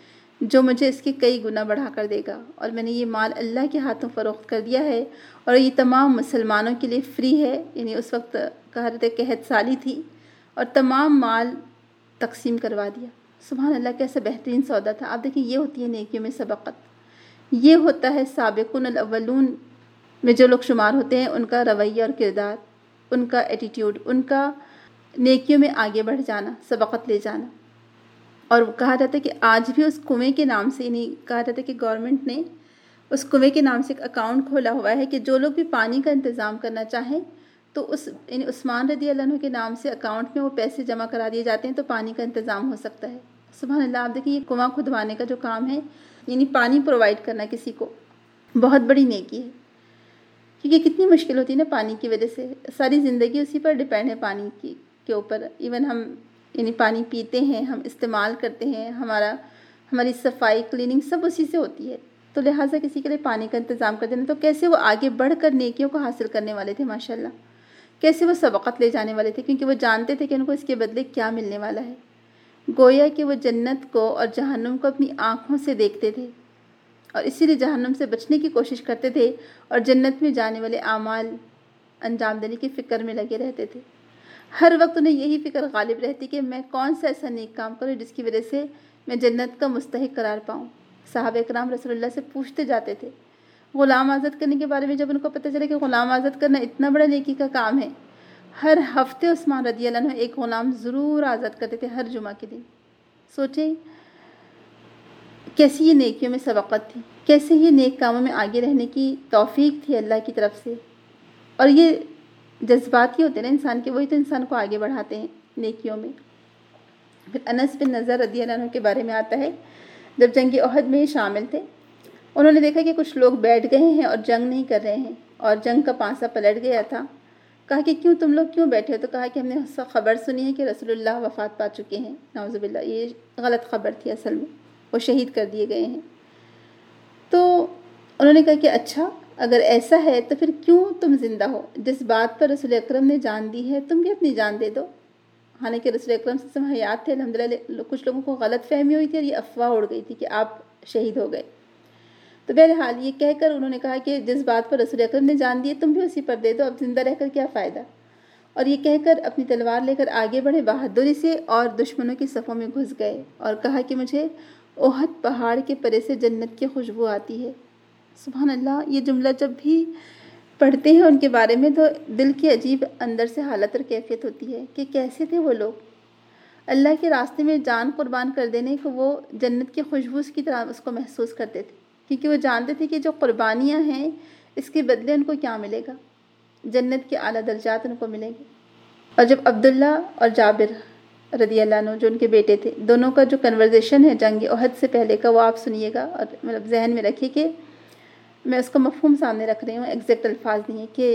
جو مجھے اس کے کئی گنا بڑھا کر دے گا، اور میں نے یہ مال اللہ کے ہاتھوں فروخت کر دیا ہے اور یہ تمام مسلمانوں کے لیے فری ہے۔ یعنی اس وقت کہا جاتا ہے قحط سالی تھی اور تمام مال تقسیم کروا دیا۔ سبحان اللہ، کیسا بہترین سودا تھا۔ آپ دیکھیں، یہ ہوتی ہے نیکیوں میں سبقت، یہ ہوتا ہے سابقون الاولون میں جو لوگ شمار ہوتے ہیں ان کا رویہ اور کردار، ان کا ایٹیٹیوڈ، ان کا نیکیوں میں آگے بڑھ جانا، سبقت لے جانا۔ اور کہا جاتا ہے کہ آج بھی اس کنویں کے نام سے، یعنی کہا جاتا ہے کہ گورنمنٹ نے اس کنویں کے نام سے ایک اکاؤنٹ کھولا ہوا ہے کہ جو لوگ بھی پانی کا انتظام کرنا چاہیں تو اس یعنی عثمان رضی اللہ عنہ کے نام سے اکاؤنٹ میں وہ پیسے جمع کرا دیے جاتے ہیں تو پانی کا انتظام ہو سکتا ہے۔ سبحان اللہ، آپ دیکھیں یہ کنواں کھدوانے کا جو کام ہے، یعنی پانی پرووائڈ کرنا کسی کو، بہت بڑی نیکی ہے، کیونکہ کتنی مشکل ہوتی ہے نا پانی کی وجہ سے، ساری زندگی اسی پر ڈیپینڈ ہے، پانی کی کے اوپر۔ ایون ہم یعنی پانی پیتے ہیں، ہم استعمال کرتے ہیں، ہمارا ہماری صفائی کلیننگ سب اسی سے ہوتی ہے، تو لہٰذا کسی کے لیے پانی کا انتظام کر دینا، تو کیسے وہ آگے بڑھ کر نیکیوں کو حاصل کرنے والے تھے ماشاءاللہ، کیسے وہ سبقت لے جانے والے تھے، کیونکہ وہ جانتے تھے کہ ان کو اس کے بدلے کیا ملنے والا ہے۔ گویا کہ وہ جنت کو اور جہنم کو اپنی آنکھوں سے دیکھتے تھے اور اسی لیے جہنم سے بچنے کی کوشش کرتے تھے اور جنت میں جانے والے اعمال انجام دینے کی فکر میں لگے رہتے تھے۔ ہر وقت انہیں یہی فکر غالب رہتی کہ میں کون سا ایسا نیک کام کروں جس کی وجہ سے میں جنت کا مستحق قرار پاؤں۔ صحابہ اکرام رسول اللہ سے پوچھتے جاتے تھے، غلام آزاد کرنے کے بارے میں جب ان کو پتہ چلا کہ غلام آزاد کرنا اتنا بڑا نیکی کا کام ہے، ہر ہفتے عثمان رضی اللہ عنہ ایک غلام ضرور آزاد کرتے تھے ہر جمعہ کے دن۔ سوچیں کیسی یہ نیکیوں میں سبقت تھی، کیسے یہ نیک کاموں میں آگے رہنے کی توفیق تھی اللہ کی طرف سے۔ اور یہ جذبات ہی ہوتے ہیں نا انسان کے، وہی تو انسان کو آگے بڑھاتے ہیں نیکیوں میں۔ پھر انس بن نضر رضی اللہ عنہ کے بارے میں آتا ہے، جب جنگ احد میں شامل تھے، انہوں نے دیکھا کہ کچھ لوگ بیٹھ گئے ہیں اور جنگ نہیں کر رہے ہیں اور جنگ کا پانسا پلٹ گیا تھا۔ کہا کہ کیوں تم لوگ کیوں بیٹھے ہو؟ تو کہا کہ ہم نے خبر سنی ہے کہ رسول اللہ وفات پا چکے ہیں، نعوذ باللہ، یہ غلط خبر تھی، اصل میں وہ شہید کر دیے گئے ہیں۔ تو انہوں نے کہا کہ اچھا اگر ایسا ہے تو پھر کیوں تم زندہ ہو؟ جس بات پر رسول اکرم نے جان دی ہے تم بھی اپنی جان دے دو۔ حالانکہ رسول اکرم صلی اللہ علیہ وسلم حیات تھے الحمدللہ، کچھ لوگوں کو غلط فہمی ہوئی تھی اور یہ افواہ اڑ گئی تھی کہ آپ شہید ہو گئے۔ تو بہرحال یہ کہہ کر انہوں نے کہا کہ جس بات پر رسول اکرم نے جان دی ہے تم بھی اسی پر دے دو، اب زندہ رہ کر کیا فائدہ؟ اور یہ کہہ کر اپنی تلوار لے کر آگے بڑھے بہادری سے اور دشمنوں کی صفوں میں گھس گئے اور کہا کہ مجھے احد پہاڑ کے پرے سے جنت کی خوشبو آتی ہے۔ سبحان اللہ، یہ جملہ جب بھی پڑھتے ہیں ان کے بارے میں تو دل کی عجیب اندر سے حالت اور کیفیت ہوتی ہے کہ کیسے تھے وہ لوگ، اللہ کے راستے میں جان قربان کر دینے کو وہ جنت کی خوشبو کی طرح اس کو محسوس کرتے تھے، کیونکہ وہ جانتے تھے کہ جو قربانیاں ہیں اس کے بدلے ان کو کیا ملے گا، جنت کے اعلیٰ درجات ان کو ملیں گے۔ اور جب عبداللہ اور جابر رضی اللہ عنہ جو ان کے بیٹے تھے، دونوں کا جو کنورزیشن ہے جنگ احد سے پہلے کا، وہ آپ سنیے گا اور مطلب ذہن میں رکھیے کہ میں اس کا مفہوم سامنے رکھ رہی ہوں، ایگزیکٹ الفاظ نہیں ہیں، کہ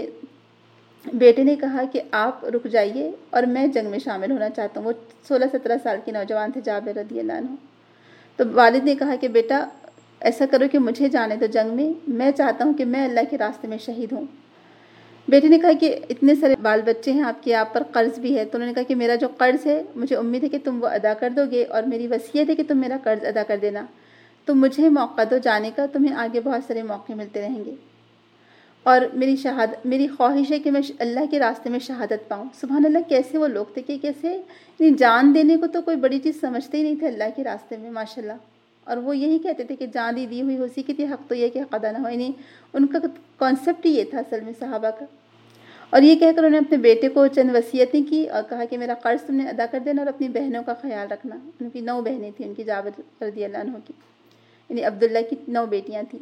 بیٹے نے کہا کہ آپ رک جائیے اور میں جنگ میں شامل ہونا چاہتا ہوں۔ وہ سولہ سترہ سال کے نوجوان تھے جابر رضی اللہ عنہ۔ تو والد نے کہا کہ بیٹا ایسا کرو کہ مجھے جانے دو جنگ میں، میں چاہتا ہوں کہ میں اللہ کے راستے میں شہید ہوں۔ بیٹے نے کہا کہ اتنے سارے بال بچے ہیں آپ کے، آپ پر قرض بھی ہے، تو انہوں نے کہا کہ میرا جو قرض ہے مجھے امید ہے کہ تم وہ ادا کر دو گے، اور میری وصیت ہے کہ تم میرا قرض ادا کر دینا، تو مجھے موقع دو جانے کا، تمہیں آگے بہت سارے موقع ملتے رہیں گے، اور میری شہادت میری خواہش ہے کہ میں اللہ کے راستے میں شہادت پاؤں۔ سبحان اللہ، کیسے وہ لوگ تھے کہ کیسے یعنی جان دینے کو تو کوئی بڑی چیز سمجھتے ہی نہیں تھے اللہ کے راستے میں ماشاءاللہ، اور وہ یہی کہتے تھے کہ جان دی دی ہوئی اسی کی تھی، حق تو یہ کہ حق ادا نہ ہو، یعنی ان کا کانسیپٹ ہی یہ تھا اصل میں صحابہ کا۔ اور یہ کہہ کر انہوں نے اپنے بیٹے کو چند وصیتیں کی اور کہا کہ میرا قرض تم نے ادا کر دینا اور اپنی بہنوں کا خیال رکھنا۔ ان کی نو بہنیں تھیں، ان کی جابر رضی اللہ عنہ کی، یعنی عبداللہ کی نو بیٹیاں تھیں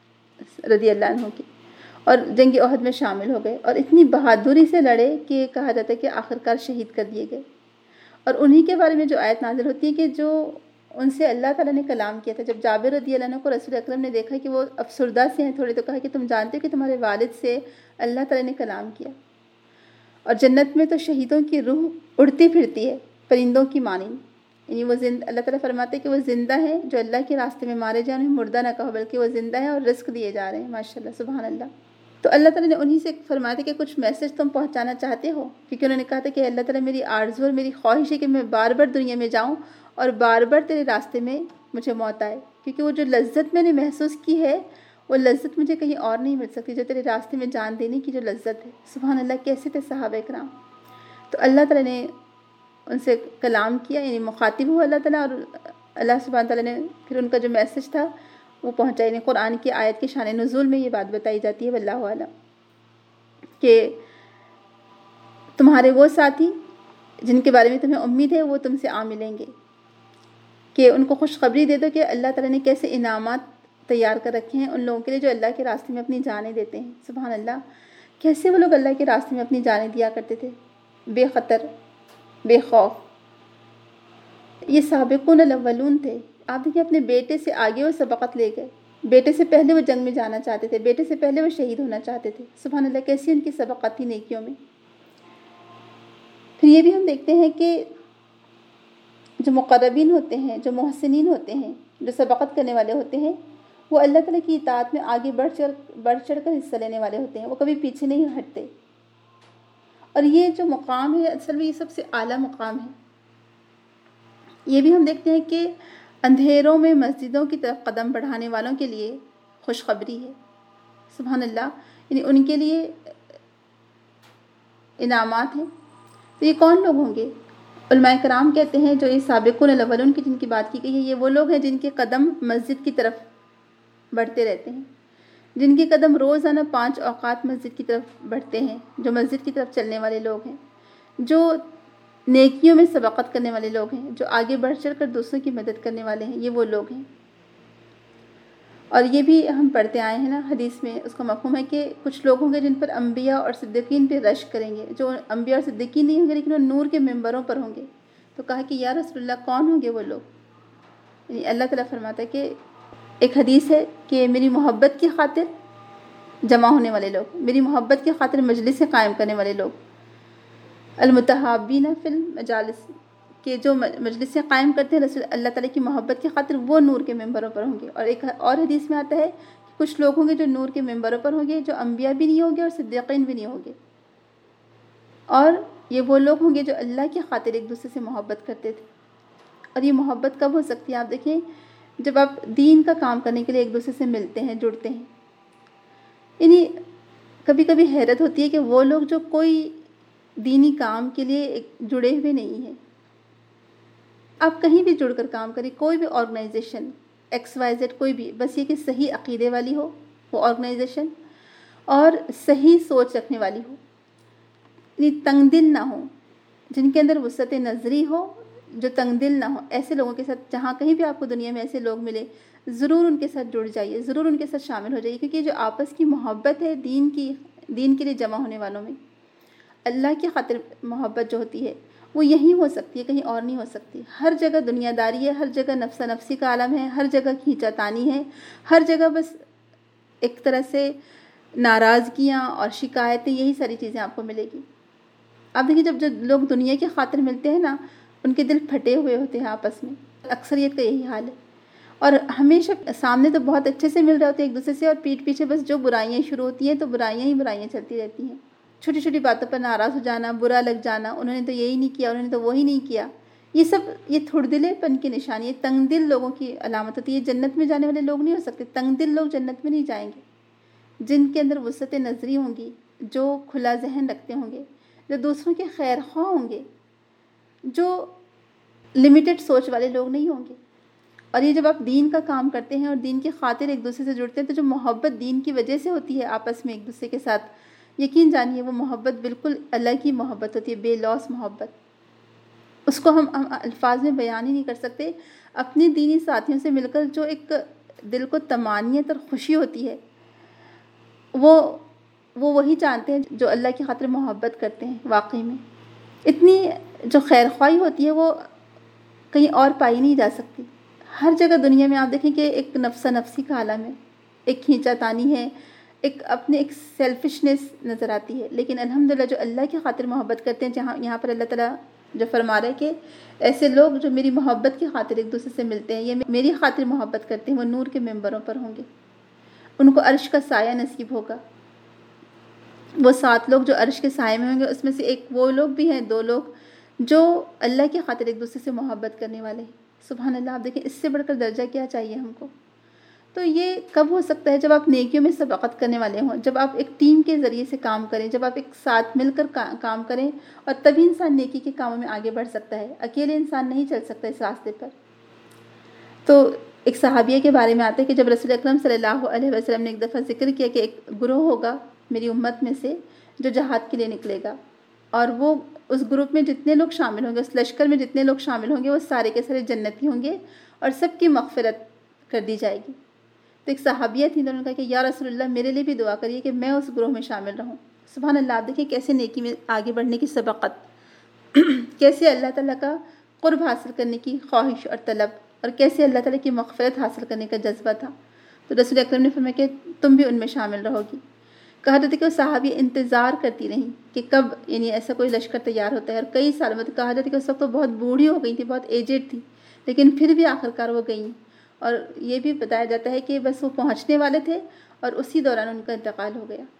رضی اللہ عنہ کی، اور جنگ احد میں شامل ہو گئے اور اتنی بہادری سے لڑے کہ کہا جاتا ہے کہ آخرکار شہید کر دیے گئے۔ اور انہی کے بارے میں جو آیت نازل ہوتی ہے کہ جو ان سے اللہ تعالیٰ نے کلام کیا تھا، جب جابر رضی اللہ عنہ کو رسول اکرم نے دیکھا کہ وہ افسردہ سے ہیں تھوڑے، تو کہا کہ تم جانتے ہو کہ تمہارے والد سے اللہ تعالیٰ نے کلام کیا، اور جنت میں تو شہیدوں کی روح اڑتی پھرتی ہے پرندوں کی مانند، یعنی وہ زندہ، اللہ تعالیٰ فرماتے ہیں کہ وہ زندہ ہیں جو اللہ کے راستے میں مارے جائیں، انہیں مردہ نہ کہو بلکہ وہ زندہ ہیں اور رزق دیے جا رہے ہیں ماشاءاللہ سبحان اللہ۔ تو اللہ تعالیٰ نے انہی سے فرمایا تھا کہ کچھ میسج تم پہنچانا چاہتے ہو، کیونکہ انہوں نے کہا تھا کہ اللہ تعالیٰ میری آرزو اور میری خواہش ہے کہ میں بار بار دنیا میں جاؤں اور بار بار تیرے راستے میں مجھے موت آئے، کیونکہ وہ جو لذت میں نے محسوس کی ہے وہ لذت مجھے کہیں اور نہیں مل سکتی، جو تیرے راستے میں جان دینے کی جو لذت ہے۔ سبحان اللہ، کیسے تھے صحابہ کرام۔ تو اللہ تعالیٰ نے ان سے کلام کیا، یعنی مخاطب ہوا اللہ تعالیٰ، اور اللہ سبحانہ تعالیٰ نے پھر ان کا جو میسج تھا وہ پہنچائی۔ یعنی قرآن کی آیت کے شان نزول میں یہ بات بتائی جاتی ہے واللہ اعلم، کہ تمہارے وہ ساتھی جن کے بارے میں تمہیں امید ہے وہ تم سے آ ملیں گے، کہ ان کو خوشخبری دے دو کہ اللہ تعالیٰ نے کیسے انعامات تیار کر رکھے ہیں ان لوگوں کے لیے جو اللہ کے راستے میں اپنی جانیں دیتے ہیں۔ سبحان اللہ، کیسے وہ لوگ اللہ کے راستے میں اپنی جانیں دیا کرتے تھے، بے خطر، بے خوف۔ یہ سابقون الاولون تھے۔ آپ دیکھیں اپنے بیٹے سے آگے وہ سبقت لے گئے، بیٹے سے پہلے وہ جنگ میں جانا چاہتے تھے، بیٹے سے پہلے وہ شہید ہونا چاہتے تھے۔ سبحان اللہ، کیسی ان کی سبقت تھی نیکیوں میں۔ پھر یہ بھی ہم دیکھتے ہیں کہ جو مقربین ہوتے ہیں، جو محسنین ہوتے ہیں، جو سبقت کرنے والے ہوتے ہیں، وہ اللہ تعالیٰ کی اطاعت میں آگے بڑھ چڑھ بڑھ چڑھ کر حصہ لینے والے ہوتے ہیں، وہ کبھی پیچھے نہیں ہٹتے۔ اور یہ جو مقام ہے اصل میں یہ سب سے اعلیٰ مقام ہے۔ یہ بھی ہم دیکھتے ہیں کہ اندھیروں میں مسجدوں کی طرف قدم بڑھانے والوں کے لیے خوشخبری ہے۔ سبحان اللہ، یعنی ان کے لیے انعامات ہیں۔ تو یہ کون لوگ ہوں گے؟ علماء کرام کہتے ہیں جو یہ سابقون الاولون کی جن کی بات کی گئی ہے، یہ وہ لوگ ہیں جن کے قدم مسجد کی طرف بڑھتے رہتے ہیں، جن کے قدم روزانہ پانچ اوقات مسجد کی طرف بڑھتے ہیں، جو مسجد کی طرف چلنے والے لوگ ہیں، جو نیکیوں میں سبقت کرنے والے لوگ ہیں، جو آگے بڑھ چڑھ کر دوسروں کی مدد کرنے والے ہیں، یہ وہ لوگ ہیں۔ اور یہ بھی ہم پڑھتے آئے ہیں نا حدیث میں، اس کا مفہوم ہے کہ کچھ لوگ ہوں گے جن پر انبیاء اور صدیقین پہ رشک کریں گے، جو انبیاء اور صدیقین نہیں ہوں گے لیکن وہ نور کے ممبروں پر ہوں گے۔ تو کہا کہ یا رسول اللہ کون ہوں گے وہ لوگ؟ یعنی اللہ تعالیٰ فرماتا ہے کہ ایک حدیث ہے کہ میری محبت کی خاطر جمع ہونے والے لوگ، میری محبت کی خاطر مجلس قائم کرنے والے لوگ، المتحابین فی المجالس، کہ جو مجلسیں قائم کرتے ہیں رسول اللہ تعالیٰ کی محبت کی خاطر، وہ نور کے ممبروں پر ہوں گے۔ اور ایک اور حدیث میں آتا ہے کہ کچھ لوگ ہوں گے جو نور کے ممبروں پر ہوں گے، جو انبیاء بھی نہیں ہوں گے اور صدیقین بھی نہیں ہوں گے، اور یہ وہ لوگ ہوں گے جو اللہ کی خاطر ایک دوسرے سے محبت کرتے تھے۔ اور یہ محبت کب ہو سکتی ہے؟ آپ دیکھیں جب آپ دین کا کام کرنے کے لیے ایک دوسرے سے ملتے ہیں، جڑتے ہیں۔ یعنی کبھی کبھی حیرت ہوتی ہے کہ وہ لوگ جو کوئی دینی کام کے لیے جڑے ہوئے نہیں ہیں، آپ کہیں بھی جڑ کر کام کریں، کوئی بھی آرگنائزیشن ایکس وائی زیڈ، کوئی بھی، بس یہ کہ صحیح عقیدے والی ہو وہ آرگنائزیشن، اور صحیح سوچ رکھنے والی ہو، یعنی تنگ دل نہ ہو، جن کے اندر وسعت نظری ہو، جو تنگ دل نہ ہو، ایسے لوگوں کے ساتھ جہاں کہیں بھی آپ کو دنیا میں ایسے لوگ ملے، ضرور ان کے ساتھ جڑ جائیے، ضرور ان کے ساتھ شامل ہو جائیے، کیونکہ جو آپس کی محبت ہے دین کی، دین کے لیے جمع ہونے والوں میں، اللہ کی خاطر محبت جو ہوتی ہے وہ یہیں ہو سکتی ہے، کہیں اور نہیں ہو سکتی۔ ہر جگہ دنیا داری ہے، ہر جگہ نفس نفسی کا عالم ہے، ہر جگہ کھینچا تانی ہے، ہر جگہ بس ایک طرح سے ناراضگیاں اور شکایتیں، یہی ساری چیزیں آپ کو ملے گی۔ آپ دیکھیے جب جو لوگ دنیا کی خاطر ملتے ہیں نا، ان کے دل پھٹے ہوئے ہوتے ہیں آپس میں، اکثریت کا یہی حال ہے، اور ہمیشہ سامنے تو بہت اچھے سے مل رہے ہوتے ہیں ایک دوسرے سے، اور پیٹھ پیچھے بس جو برائیاں شروع ہوتی ہیں تو برائیاں ہی برائیاں چلتی رہتی ہیں، چھوٹی چھوٹی باتوں پر ناراض ہو جانا، برا لگ جانا، انہوں نے تو یہی نہیں کیا، انہوں نے تو وہی نہیں کیا، یہ سب یہ تھوڑ دلے پن کی نشانی ہے، تنگ دل لوگوں کی علامت ہوتی ہے۔ جنت میں جانے والے لوگ نہیں ہو سکتے، تنگ دل لوگ جنت میں نہیں جائیں گے، جن کے اندر وسعت نظری ہوں گی، جو کھلا ذہن رکھتے ہوں گے، جو دوسروں کے خیر خواہ ہوں گے، جو لمیٹڈ سوچ والے لوگ نہیں ہوں گے۔ اور یہ جب آپ دین کا کام کرتے ہیں اور دین کی خاطر ایک دوسرے سے جڑتے ہیں، تو جو محبت دین کی وجہ سے ہوتی ہے آپس میں ایک دوسرے کے ساتھ، یقین جانیے وہ محبت بالکل الگ ہی محبت ہوتی ہے، بے لوث محبت۔ اس کو ہم الفاظ میں بیان ہی نہیں کر سکتے۔ اپنے دینی ساتھیوں سے مل کر جو ایک دل کو طمانینت اور خوشی ہوتی ہے، وہ وہ وہی جانتے ہیں جو اللہ کی خاطر محبت کرتے ہیں۔ واقعی میں اتنی جو خیر خواہی ہوتی ہے وہ کہیں اور پائی نہیں جا سکتی۔ ہر جگہ دنیا میں آپ دیکھیں کہ ایک نفس نفسی کا عالم ہے، ایک کھینچا تانی ہے، ایک اپنے ایک سیلفشنس نظر آتی ہے، لیکن الحمدللہ جو اللہ کی خاطر محبت کرتے ہیں، جہاں یہاں پر اللہ تعالیٰ جو فرما رہا ہے کہ ایسے لوگ جو میری محبت کی خاطر ایک دوسرے سے ملتے ہیں، یہ میری خاطر محبت کرتے ہیں، وہ نور کے ممبروں پر ہوں گے، ان کو عرش کا سایہ نصیب ہوگا۔ وہ سات لوگ جو عرش کے سائے میں ہوں گے، اس میں سے ایک وہ لوگ بھی ہیں، دو لوگ جو اللہ کی خاطر ایک دوسرے سے محبت کرنے والے ہیں۔ سبحان اللہ، آپ دیکھیں اس سے بڑھ کر درجہ کیا چاہیے ہم کو۔ تو یہ کب ہو سکتا ہے؟ جب آپ نیکیوں میں سبقت کرنے والے ہوں، جب آپ ایک ٹیم کے ذریعے سے کام کریں، جب آپ ایک ساتھ مل کر کام کریں، اور تبھی انسان نیکی کے کاموں میں آگے بڑھ سکتا ہے، اکیلے انسان نہیں چل سکتا اس راستے پر۔ تو ایک صحابیہ کے بارے میں آتا ہے کہ جب رسول اکرم صلی اللہ علیہ وسلم نے ایک دفعہ ذکر کیا کہ ایک گروہ ہوگا میری امت میں سے جو جہاد کے لیے نکلے گا، اور وہ اس گروپ میں جتنے لوگ شامل ہوں گے، اس لشکر میں جتنے لوگ شامل ہوں گے، وہ سارے کے سارے جنتی ہوں گے اور سب کی مغفرت کر دی جائے گی۔ تو ایک صحابیہ تھی، انہوں نے کہا کہ یا رسول اللہ میرے لیے بھی دعا کریے کہ میں اس گروہ میں شامل رہوں۔ سبحان اللہ، آپ دیکھیں کیسے نیکی میں آگے بڑھنے کی سبقت، کیسے اللہ تعالیٰ کا قرب حاصل کرنے کی خواہش اور طلب، اور کیسے اللہ تعالیٰ کی مغفرت حاصل کرنے کا جذبہ تھا۔ تو رسول اکرم نے فرمایا کہ تم بھی ان میں شامل رہو گی۔ کہا جاتا ہے کہ وہ صحابی انتظار کرتی رہیں کہ کب یعنی ایسا کوئی لشکر تیار ہوتا ہے، اور کئی سال بعد کہا جاتا ہے کہ اس وقت تو بہت بوڑھی ہو گئی تھی، بہت ایجڈ تھی، لیکن پھر بھی آخرکار وہ گئیں، اور یہ بھی بتایا جاتا ہے کہ بس وہ پہنچنے والے تھے اور اسی دوران ان کا انتقال ہو گیا۔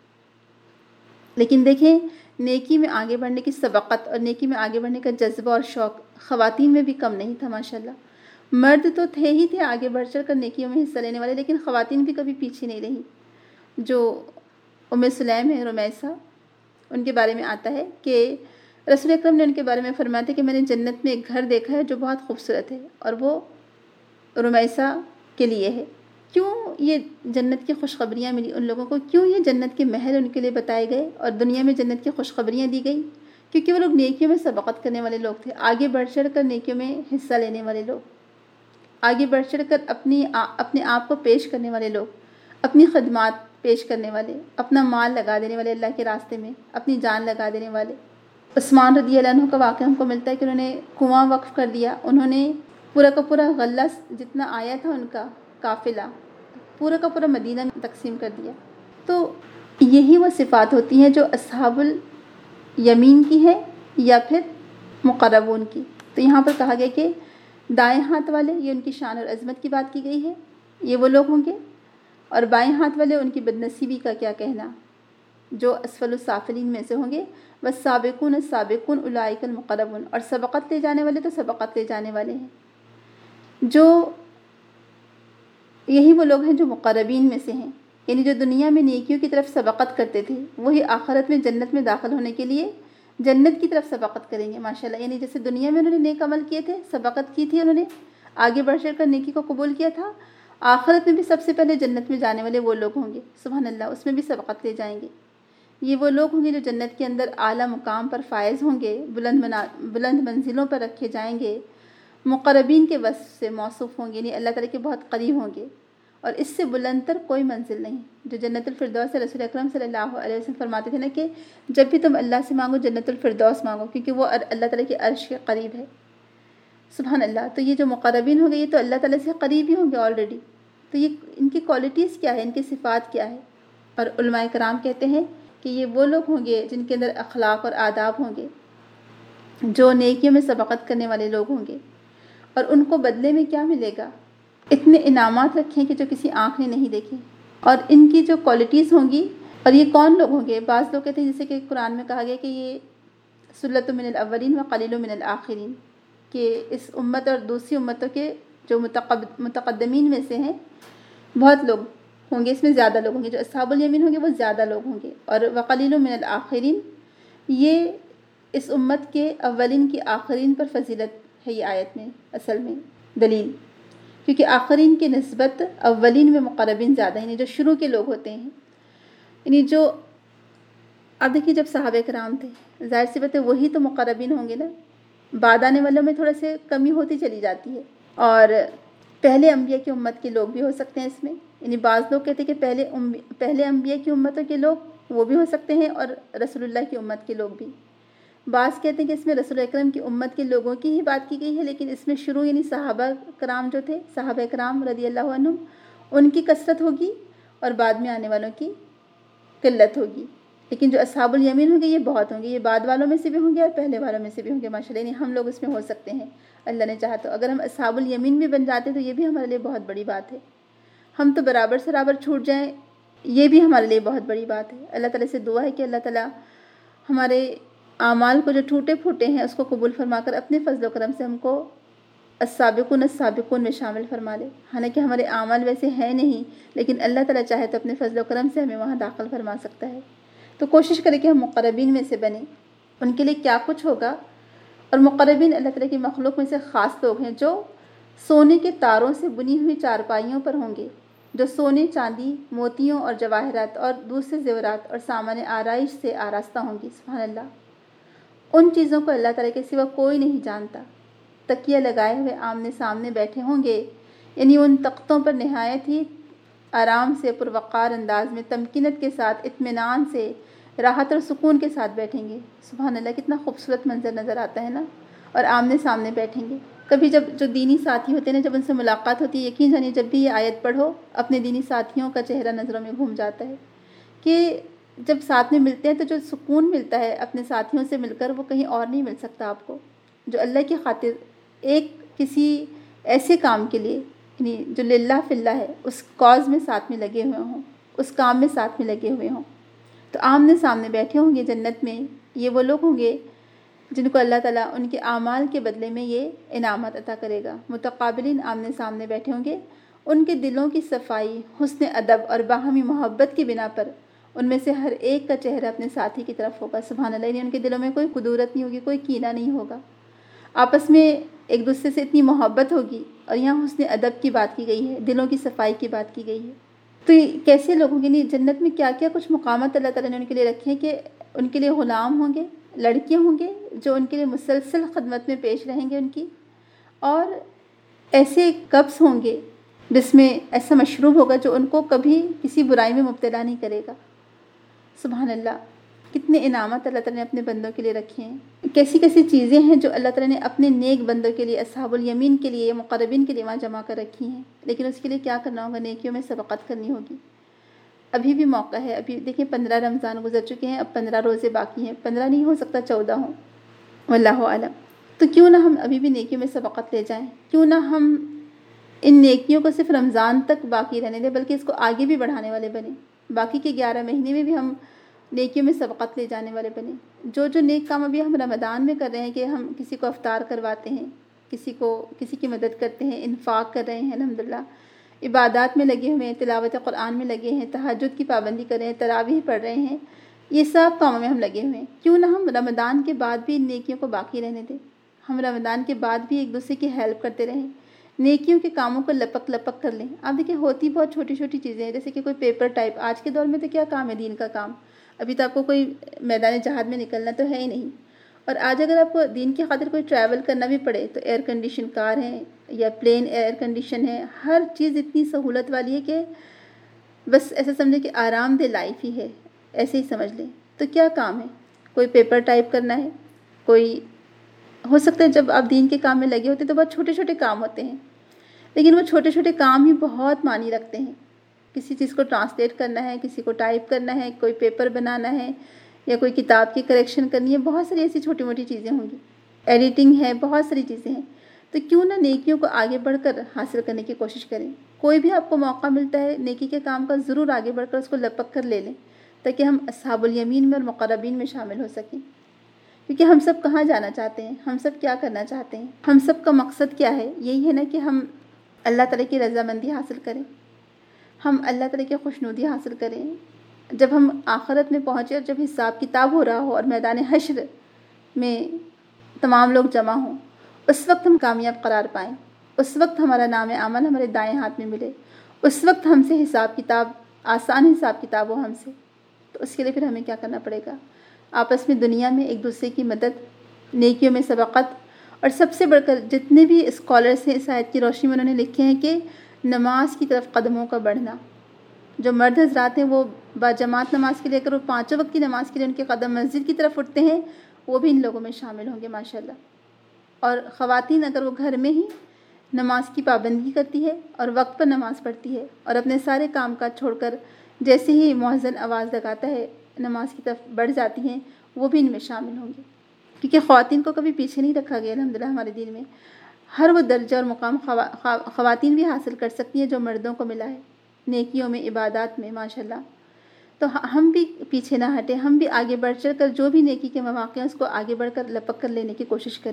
لیکن دیکھیں نیکی میں آگے بڑھنے کی سبقت اور نیکی میں آگے بڑھنے کا جذبہ اور شوق خواتین میں بھی کم نہیں تھا ماشاءاللہ۔ مرد تو تھے ہی تھے آگے بڑھ چڑھ کر نیکیوں میں حصہ لینے والے، لیکن خواتین بھی کبھی پیچھے نہیں رہیں۔ جو ام سلیم ہے رمیسہ، ان کے بارے میں آتا ہے کہ رسول اکرم نے ان کے بارے میں فرمایا تھا کہ میں نے جنت میں ایک گھر دیکھا ہے جو بہت خوبصورت ہے، اور وہ رمیسہ کے لیے ہے۔ کیوں یہ جنت کی خوشخبریاں ملی ان لوگوں کو؟ کیوں یہ جنت کے محل ان کے لیے بتائے گئے اور دنیا میں جنت کی خوشخبریاں دی گئی؟ کیونکہ وہ لوگ نیکیوں میں سبقت کرنے والے لوگ تھے، آگے بڑھ چڑھ کر نیکیوں میں حصہ لینے والے لوگ، آگے بڑھ چڑھ کر اپنی اپنے آپ کو پیش کرنے والے لوگ، اپنی خدمات پیش کرنے والے، اپنا مال لگا دینے والے اللہ کے راستے میں، اپنی جان لگا دینے والے۔ عثمان رضی اللہ عنہ کا واقعہ ہم کو ملتا ہے کہ انہوں نے کنواں وقف کر دیا، انہوں نے پورا کا پورا غلہ جتنا آیا تھا ان کا قافلہ پورا کا پورا مدینہ میں تقسیم کر دیا۔ تو یہی وہ صفات ہوتی ہیں جو اصحاب الیمین کی ہیں یا پھر مقربون کی۔ تو یہاں پر کہا گیا کہ دائیں ہاتھ والے، یہ ان کی شان اور عظمت کی بات کی گئی ہے، یہ وہ لوگ ہوں گے، اور بائیں ہاتھ والے ان کی بدنصیبی کا کیا کہنا، جو اسفل السافلین میں سے ہوں گے۔ والسابقون السابقون اولئک المقربون، اور سبقت لے جانے والے تو سبقت لے جانے والے ہیں، جو یہی وہ لوگ ہیں جو مقربین میں سے ہیں، یعنی جو دنیا میں نیکیوں کی طرف سبقت کرتے تھے، وہی آخرت میں جنت میں داخل ہونے کے لیے جنت کی طرف سبقت کریں گے ماشاءاللہ۔ یعنی جیسے دنیا میں انہوں نے نیک عمل کیے تھے، سبقت کی تھی، انہوں نے آگے بڑھ چڑھ کر نیکی کو قبول کیا تھا، آخرت میں بھی سب سے پہلے جنت میں جانے والے وہ لوگ ہوں گے، سبحان اللہ، اس میں بھی سبقت لے جائیں گے۔ یہ وہ لوگ ہوں گے جو جنت کے اندر اعلیٰ مقام پر فائز ہوں گے، بلند منا بلند منزلوں پر رکھے جائیں گے، مقربین کے وصف سے موصوف ہوں گے، یعنی اللہ تعالیٰ کے بہت قریب ہوں گے، اور اس سے بلند تر کوئی منزل نہیں۔ جو جنت الفردوس سے رسول اکرم صلی اللہ علیہ وسلم فرماتے تھے نا کہ جب بھی تم اللہ سے مانگو جنت الفردوس مانگو، کیونکہ وہ اللہ تعالیٰ کے عرش کے قریب ہے، سبحان اللہ۔ تو یہ جو مقربین ہوں گے یہ تو اللہ تعالیٰ سے قریب ہی ہوں گے آلریڈی۔ تو یہ ان کی کوالٹیز کیا ہے، ان کی صفات کیا ہے؟ اور علماء کرام کہتے ہیں کہ یہ وہ لوگ ہوں گے جن کے اندر اخلاق اور آداب ہوں گے، جو نیکیوں میں سبقت کرنے والے لوگ ہوں گے، اور ان کو بدلے میں کیا ملے گا؟ اتنے انعامات رکھیں کہ جو کسی آنکھ نے نہیں دیکھے، اور ان کی جو کوالٹیز ہوں گی، اور یہ کون لوگ ہوں گے؟ بعض لوگ کہتے ہیں جیسے کہ قرآن میں کہا گیا کہ یہ سلۃ من الاولین و قلیل من الآخرین، کہ اس امت اور دوسری امتوں کے جو متقدمین میں سے ہیں بہت لوگ ہوں گے، اس میں زیادہ لوگ ہوں گے، جو اصحاب الیمین ہوں گے وہ زیادہ لوگ ہوں گے، اور وقلیل من الآخرین یہ اس امت کے اولین کی آخرین پر فضیلت ہے۔ یہ آیت میں اصل میں دلیل، کیونکہ آخرین کی نسبت اولین میں مقربین زیادہ ہیں، یعنی جو شروع کے لوگ ہوتے ہیں، یعنی جو اب دیکھیے جب صحابہ کرام تھے ظاہر سی بات ہے وہی تو مقربین ہوں گے نا، بعد آنے والوں میں تھوڑا سے کمی ہوتی چلی جاتی ہے، اور پہلے انبیاء کی امت کے لوگ بھی ہو سکتے ہیں اس میں، یعنی بعض لوگ کہتے ہیں کہ پہلے پہلے انبیاء کی امتوں کے لوگ وہ بھی ہو سکتے ہیں، اور رسول اللہ کی امت کے لوگ بھی۔ بعض کہتے ہیں کہ اس میں رسول اکرم کی امت کے لوگوں کی ہی بات کی گئی ہے، لیکن اس میں شروع یعنی صحابہ کرام جو تھے، صحابہ کرام رضی اللہ عنہم، ان کی کثرت ہوگی اور بعد میں آنے والوں کی قلت ہوگی، لیکن جو اصحاب الیمین ہوں گے یہ بہت ہوں گے، یہ بعد والوں میں سے بھی ہوں گے اور پہلے والوں میں سے بھی ہوں گے ماشاءاللہ، یعنی ہم لوگ اس میں ہو سکتے ہیں اللہ نے چاہا تو۔ اگر ہم اصحاب الیمین بھی بن جاتے تو یہ بھی ہمارے لیے بہت بڑی بات ہے، ہم تو برابر سرابر چھوٹ جائیں یہ بھی ہمارے لیے بہت بڑی بات ہے۔ اللہ تعالیٰ سے دعا ہے کہ اللہ تعالیٰ ہمارے اعمال کو جو ٹوٹے پھوٹے ہیں اس کو قبول فرما کر اپنے فضل و کرم سے ہم کو السابقون السابقون میں شامل فرما لے۔ حالانکہ ہمارے اعمال ویسے ہیں نہیں، لیکن اللہ تعالیٰ چاہے تو اپنے فضل و کرم سے ہمیں وہاں داخل فرما سکتا ہے۔ تو کوشش کریں کہ ہم مقربین میں سے بنیں۔ ان کے لیے کیا کچھ ہوگا، اور مقربین اللہ تعالیٰ کی مخلوق میں سے خاص لوگ ہیں جو سونے کے تاروں سے بنی ہوئی چارپائیوں پر ہوں گے، جو سونے، چاندی، موتیوں اور جواہرات اور دوسرے زیورات اور سامان آرائش سے آراستہ ہوں گی۔ سبحان اللہ۔ ان چیزوں کو اللہ تعالیٰ کے سوا کوئی نہیں جانتا۔ تکیہ لگائے ہوئے آمنے سامنے بیٹھے ہوں گے، یعنی ان تختوں پر نہایت ہی آرام سے، پروقار انداز میں، تمکینت کے ساتھ، اطمینان سے، راحت اور سکون کے ساتھ بیٹھیں گے۔ سبحان اللہ، کتنا خوبصورت منظر نظر آتا ہے نا۔ اور آمنے سامنے بیٹھیں گے۔ کبھی جب جو دینی ساتھی ہوتے ہیں نا، جب ان سے ملاقات ہوتی ہے، یقین جانیے جب بھی یہ آیت پڑھو اپنے دینی ساتھیوں کا چہرہ نظروں میں گھوم جاتا ہے، کہ جب ساتھ میں ملتے ہیں تو جو سکون ملتا ہے اپنے ساتھیوں سے مل کر، وہ کہیں اور نہیں مل سکتا آپ کو۔ جو اللہ کی خاطر ایک کسی ایسے کام کے لیے، یعنی جو للہ فی اللہ ہے، اس کاز میں ساتھ میں لگے ہوئے ہوں، اس کام میں ساتھ میں لگے ہوئے ہوں، تو آمنے سامنے بیٹھے ہوں گے جنت میں۔ یہ وہ لوگ ہوں گے جن کو اللہ تعالیٰ ان کے اعمال کے بدلے میں یہ انعامات عطا کرے گا۔ متقابلین آمنے سامنے بیٹھے ہوں گے، ان کے دلوں کی صفائی، حسن ادب اور باہمی محبت کی بنا پر ان میں سے ہر ایک کا چہرہ اپنے ساتھی کی طرف ہوگا۔ سبحان اللہ، یعنی ان کے دلوں میں کوئی کدورت نہیں ہوگی، کوئی کینہ نہیں ہوگا، آپس میں ایک دوسرے سے اتنی محبت ہوگی۔ اور یہاں حسن ادب کی بات کی گئی ہے، دلوں کی صفائی کی بات کی گئی ہے۔ تو یہ کیسے لوگ ہوں گے، نہیں جنت میں کیا کیا کچھ مقامات اللہ تعالیٰ نے ان کے لیے رکھے ہیں، کہ ان کے لیے غلام ہوں گے، لڑکیاں ہوں گے جو ان کے لیے مسلسل خدمت میں پیش رہیں گے ان کی، اور ایسے کپس ہوں گے جس میں ایسا مشروب ہوگا جو ان کو کبھی کسی برائی میں مبتلا نہیں کرے گا۔ سبحان اللہ، کتنے انعامات اللہ تعالیٰ نے اپنے بندوں کے لیے رکھے ہیں، کیسی کیسی چیزیں ہیں جو اللہ تعالیٰ نے اپنے نیک بندوں کے لیے، اصحاب الیمین کے لیے، مقربین کے لیے وہاں جمع کر رکھی ہیں۔ لیکن اس کے لیے کیا کرنا ہوگا، نیکیوں میں سبقت کرنی ہوگی۔ ابھی بھی موقع ہے، ابھی دیکھیں پندرہ رمضان گزر چکے ہیں، اب پندرہ روزے باقی ہیں، پندرہ نہیں ہو سکتا چودہ ہوں، واللہ اعلم۔ تو کیوں نہ ہم ابھی بھی نیکیوں میں سبقت لے جائیں، کیوں نہ ہم ان نیکیوں کو صرف رمضان تک باقی رہنے دیں، بلکہ اس کو آگے بھی بڑھانے والے بنیں، باقی کے گیارہ مہینے میں بھی ہم نیکیوں میں سبقت لے جانے والے بنیں۔ جو جو نیک کام ابھی ہم رمضان میں کر رہے ہیں، کہ ہم کسی کو افطار کرواتے ہیں، کسی کو کسی کی مدد کرتے ہیں، انفاق کر رہے ہیں، الحمدللہ عبادات میں لگے ہوئے ہیں، تلاوت قرآن میں لگے ہیں، تہجد کی پابندی کر رہے ہیں، تراویح پڑھ رہے ہیں، یہ سب کاموں میں ہم لگے ہوئے ہیں، کیوں نہ ہم رمضان کے بعد بھی ان نیکیوں کو باقی رہنے دیں، ہم رمضان کے بعد بھی ایک دوسرے کی ہیلپ کرتے رہیں، نیکیوں کے کاموں کو لپک لپک کر لیں۔ آپ دیکھیں ہوتی بہت چھوٹی چھوٹی چیزیں ہیں، جیسے کہ کوئی پیپر ٹائپ، آج کے دور میں تو کیا کام ہے دین کا کام، ابھی تو آپ کو کوئی میدان جہاد میں نکلنا تو ہے ہی نہیں، اور آج اگر آپ کو دین کی خاطر کوئی ٹریول کرنا بھی پڑے تو ایئر کنڈیشن کار ہیں یا پلین ایئر کنڈیشن ہے، ہر چیز اتنی سہولت والی ہے کہ بس ایسا سمجھیں کہ آرام دہ لائف ہی ہے، ایسے ہی سمجھ لیں۔ تو کیا کام ہے، کوئی پیپر ٹائپ کرنا ہے، کوئی ہو سکتا ہے جب آپ دین کے کام میں لگے ہوتے ہیں تو بہت چھوٹے چھوٹے کام ہوتے ہیں، لیکن وہ چھوٹے چھوٹے کام ہی بہت معنی رکھتے ہیں۔ کسی چیز کو ٹرانسلیٹ کرنا ہے، کسی کو ٹائپ کرنا ہے، کوئی پیپر بنانا ہے، یا کوئی کتاب کی کریکشن کرنی ہے، بہت ساری ایسی چھوٹی موٹی چیزیں ہوں گی، ایڈیٹنگ ہے، بہت ساری چیزیں ہیں۔ تو کیوں نہ نیکیوں کو آگے بڑھ کر حاصل کرنے کی کوشش کریں، کوئی بھی آپ کو موقع ملتا ہے نیکی کے کام کا، ضرور آگے بڑھ کر اس کو لپک کر لے لیں، تاکہ ہم اصحاب الیمین میں اور مقربین میں شامل ہو سکیں۔ کیونکہ ہم سب کہاں جانا چاہتے ہیں، ہم سب کیا کرنا چاہتے ہیں، ہم سب کا مقصد کیا ہے، یہی ہے نا کہ ہم اللہ تعالیٰ کی رضامندی حاصل کریں، ہم اللہ تعالیٰ کی خوشنودی حاصل کریں۔ جب ہم آخرت میں پہنچے اور جب حساب کتاب ہو رہا ہو اور میدان حشر میں تمام لوگ جمع ہوں، اس وقت ہم کامیاب قرار پائیں، اس وقت ہمارا نام عمل ہمارے دائیں ہاتھ میں ملے، اس وقت ہم سے حساب کتاب، آسان حساب کتاب ہو ہم سے۔ تو اس کے لیے پھر ہمیں کیا کرنا پڑے گا، آپس میں دنیا میں ایک دوسرے کی مدد، نیکیوں میں سبقت، اور سب سے بڑھ کر جتنے بھی اسکالرس ہیں اس آیت کی روشنی میں انہوں نے لکھے ہیں کہ نماز کی طرف قدموں کا بڑھنا۔ جو مرد حضرات ہیں وہ باجماعت نماز کے لیے، اگر وہ پانچوں وقت کی نماز کے لیے ان کے قدم مسجد کی طرف اٹھتے ہیں، وہ بھی ان لوگوں میں شامل ہوں گے ماشاءاللہ۔ اور خواتین اگر وہ گھر میں ہی نماز کی پابندی کرتی ہے اور وقت پر نماز پڑھتی ہے اور اپنے سارے کام کاج چھوڑ کر جیسے ہی مؤذن آواز لگاتا ہے نماز کی طرف بڑھ جاتی ہیں، وہ بھی ان میں شامل ہوں گے، کیونکہ خواتین کو کبھی پیچھے نہیں رکھا گیا الحمدللہ ہمارے دین میں، ہر وہ درجہ اور مقام خواتین بھی حاصل کر سکتی ہیں جو مردوں کو ملا ہے، نیکیوں میں، عبادات میں ماشاءاللہ۔ تو ہم بھی پیچھے نہ ہٹیں، ہم بھی آگے بڑھ چڑھ کر جو بھی نیکی کے مواقع ہیں اس کو آگے بڑھ کر لپک کر لینے کی کوشش کریں۔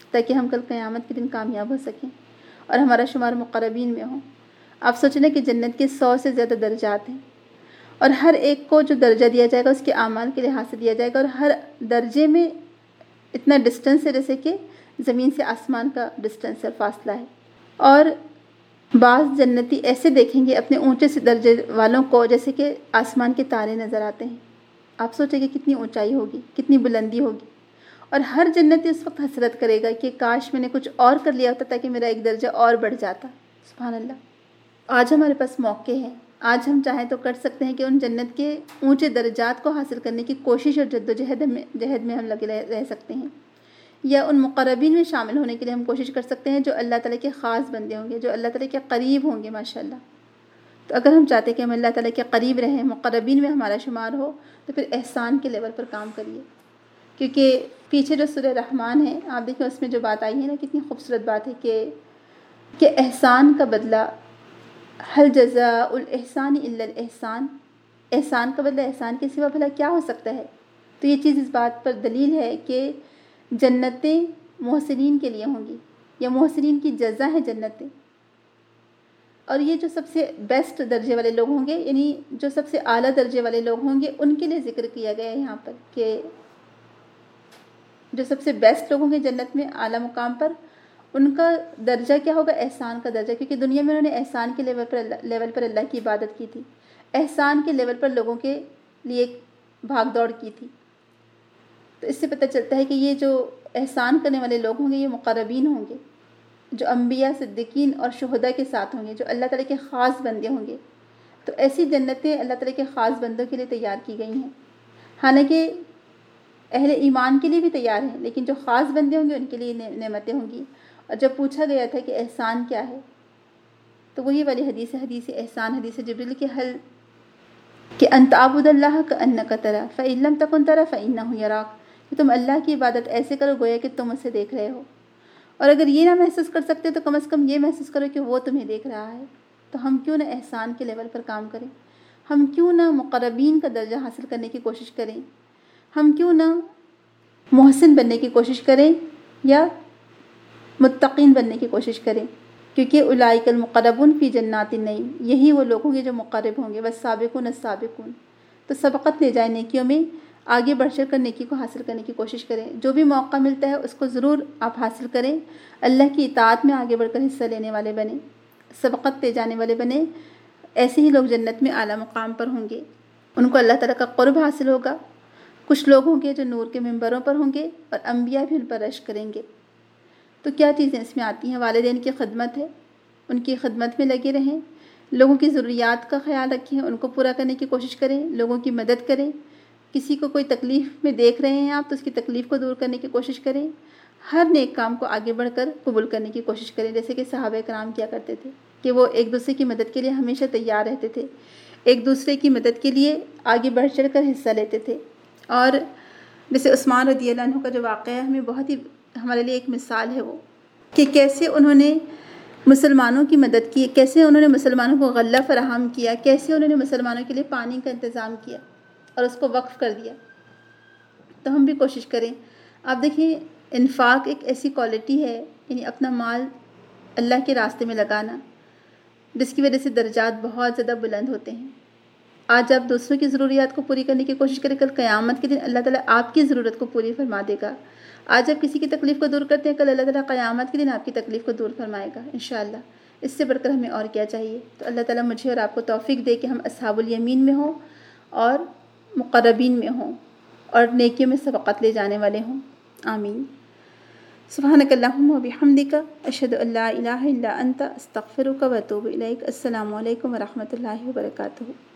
تاکہ ہم کل قیامت کے دن کامیاب ہو سکیں اور ہمارا شمار مقربین میں ہو۔ آپ سوچیں نا کہ جنت کے سو سے زیادہ درجات ہیں، اور ہر ایک کو جو درجہ دیا جائے گا اس کے اعمال کے لحاظ سے دیا جائے گا، اور ہر درجے میں اتنا ڈسٹنس ہے جیسے کہ زمین سے آسمان کا ڈسٹنس اور فاصلہ ہے۔ اور بعض جنتی ایسے دیکھیں گے اپنے اونچے سے درجے والوں کو جیسے کہ آسمان کے تارے نظر آتے ہیں۔ آپ سوچیں کہ کتنی اونچائی ہوگی، کتنی بلندی ہوگی، اور ہر جنتی اس وقت حسرت کرے گا کہ کاش میں نے کچھ اور کر لیا ہوتا تاکہ میرا ایک درجہ اور بڑھ جاتا۔ سبحان اللہ۔ آج ہمارے پاس موقع ہے، آج ہم چاہیں تو کر سکتے ہیں کہ ان جنت کے اونچے درجات کو حاصل کرنے کی کوشش اور جد و جہد میں جہد میں ہم لگے رہ سکتے ہیں، یا ان مقربین میں شامل ہونے کے لیے ہم کوشش کر سکتے ہیں جو اللہ تعالیٰ کے خاص بندے ہوں گے، جو اللہ تعالیٰ کے قریب ہوں گے ماشاءاللہ۔ تو اگر ہم چاہتے ہیں کہ ہم اللہ تعالیٰ کے قریب رہیں، مقربین میں ہمارا شمار ہو، تو پھر احسان کے لیول پر کام کریے، کیونکہ پیچھے جو سورہ رحمان ہے آپ دیکھیں اس میں جو بات آئی ہے نا، کتنی خوبصورت بات ہے کہ کہ احسان کا بدلہ حل جزاء الاحسان الا الاحسان، احسان کا بدلہ احسان کے سوا بھلا کیا ہو سکتا ہے؟ تو یہ چیز اس بات پر دلیل ہے کہ جنتیں محسنین کے لیے ہوں گی، یا محسنین کی جزا ہے جنتیں۔ اور یہ جو سب سے بیسٹ درجے والے لوگ ہوں گے، یعنی جو سب سے اعلیٰ درجے والے لوگ ہوں گے، ان کے لیے ذکر کیا گیا ہے یہاں پر کہ جو سب سے بیسٹ لوگ ہوں گے جنت میں اعلیٰ مقام پر، ان کا درجہ کیا ہوگا؟ احسان کا درجہ، کیونکہ دنیا میں انہوں نے احسان کے لیول پر اللہ لیول پر اللہ کی عبادت کی تھی، احسان کے لیول پر لوگوں کے لیے بھاگ دوڑ کی تھی۔ تو اس سے پتہ چلتا ہے کہ یہ جو احسان کرنے والے لوگ ہوں گے یہ مقربین ہوں گے، جو انبیاء، صدیقین اور شہداء کے ساتھ ہوں گے، جو اللہ تعالیٰ کے خاص بندے ہوں گے۔ تو ایسی جنتیں اللہ تعالیٰ کے خاص بندوں کے لیے تیار کی گئی ہیں، حالانکہ اہل ایمان کے لیے بھی تیار ہیں، لیکن جو خاص بندے ہوں گے ان کے لیے نعمتیں ہوں گی۔ اور جب پوچھا گیا تھا کہ احسان کیا ہے، تو وہی والی حدیث حدیث احسان حدیث جبریل کے حل کہ ان تعبد اللہ کأنک ترى فإن لم تکن ترى فإنہ یراک، کہ تم اللہ کی عبادت ایسے کرو گویا کہ تم اسے دیکھ رہے ہو، اور اگر یہ نہ محسوس کر سکتے تو کم از کم یہ محسوس کرو کہ وہ تمہیں دیکھ رہا ہے۔ تو ہم کیوں نہ احسان کے لیول پر کام کریں، ہم کیوں نہ مقربین کا درجہ حاصل کرنے کی کوشش کریں، ہم کیوں نہ محسن بننے کی کوشش کریں یا متقین بننے کی کوشش کریں، کیونکہ اولئک المقربون فی جنات النعیم، یہی وہ لوگ ہوں گے جو مقرب ہوں گے، والسابقون السابقون۔ تو سبقت لے جائیں نیکیوں میں، آگے بڑھ چڑھ کر نیکی کو حاصل کرنے کی کوشش کریں، جو بھی موقع ملتا ہے اس کو ضرور آپ حاصل کریں، اللہ کی اطاعت میں آگے بڑھ کر حصہ لینے والے بنیں، سبقت لے جانے والے بنیں۔ ایسے ہی لوگ جنت میں اعلیٰ مقام پر ہوں گے، ان کو اللہ تعالیٰ کا قرب حاصل ہوگا۔ کچھ لوگ ہوں گے جو نور کے ممبروں پر ہوں گے اور انبیاء بھی ان پر رشک کریں گے۔ تو کیا چیزیں اس میں آتی ہیں؟ والدین کی خدمت ہے، ان کی خدمت میں لگے رہیں، لوگوں کی ضروریات کا خیال رکھیں، ان کو پورا کرنے کی کوشش کریں، لوگوں کی مدد کریں، کسی کو کوئی تکلیف میں دیکھ رہے ہیں آپ تو اس کی تکلیف کو دور کرنے کی کوشش کریں، ہر نیک کام کو آگے بڑھ کر قبول کرنے کی کوشش کریں، جیسے کہ صحابہ کرام کیا کرتے تھے کہ وہ ایک دوسرے کی مدد کے لیے ہمیشہ تیار رہتے تھے، ایک دوسرے کی مدد کے لیے آگے بڑھ چڑھ کر حصہ لیتے تھے۔ اور جیسے عثمان رضی اللہ عنہ کا جو واقعہ ہے ہمیں بہت ہی ہمارے لیے ایک مثال ہے، وہ کہ کیسے انہوں نے مسلمانوں کی مدد کی، کیسے انہوں نے مسلمانوں کو غلہ فراہم کیا، کیسے انہوں نے مسلمانوں کے لیے پانی کا انتظام کیا اور اس کو وقف کر دیا۔ تو ہم بھی کوشش کریں۔ آپ دیکھیں انفاق ایک ایسی کوالٹی ہے، یعنی اپنا مال اللہ کے راستے میں لگانا، جس کی وجہ سے درجات بہت زیادہ بلند ہوتے ہیں۔ آج آپ دوسروں کی ضروریات کو پوری کرنے کی کوشش کریں، کل قیامت کے دن اللہ تعالیٰ آپ کی ضرورت کو پوری فرما دے گا۔ آج آپ کسی کی تکلیف کو دور کرتے ہیں، کل اللہ تعالیٰ قیامت کے دن آپ کی تکلیف کو دور فرمائے گا انشاءاللہ۔ اس سے بڑھ کر ہمیں اور کیا چاہیے؟ تو اللہ تعالیٰ مجھے اور آپ کو توفیق دے کہ ہم اصحاب الیمین میں ہوں اور مقربین میں ہوں اور نیکیوں میں سبقت لے جانے والے ہوں، آمین۔ سبحانک اللہم و بحمدک، اشہد ان لا الہ الا انت، استغفرک و اتوب الیک۔ السلام علیکم و رحمۃ اللہ وبرکاتہ۔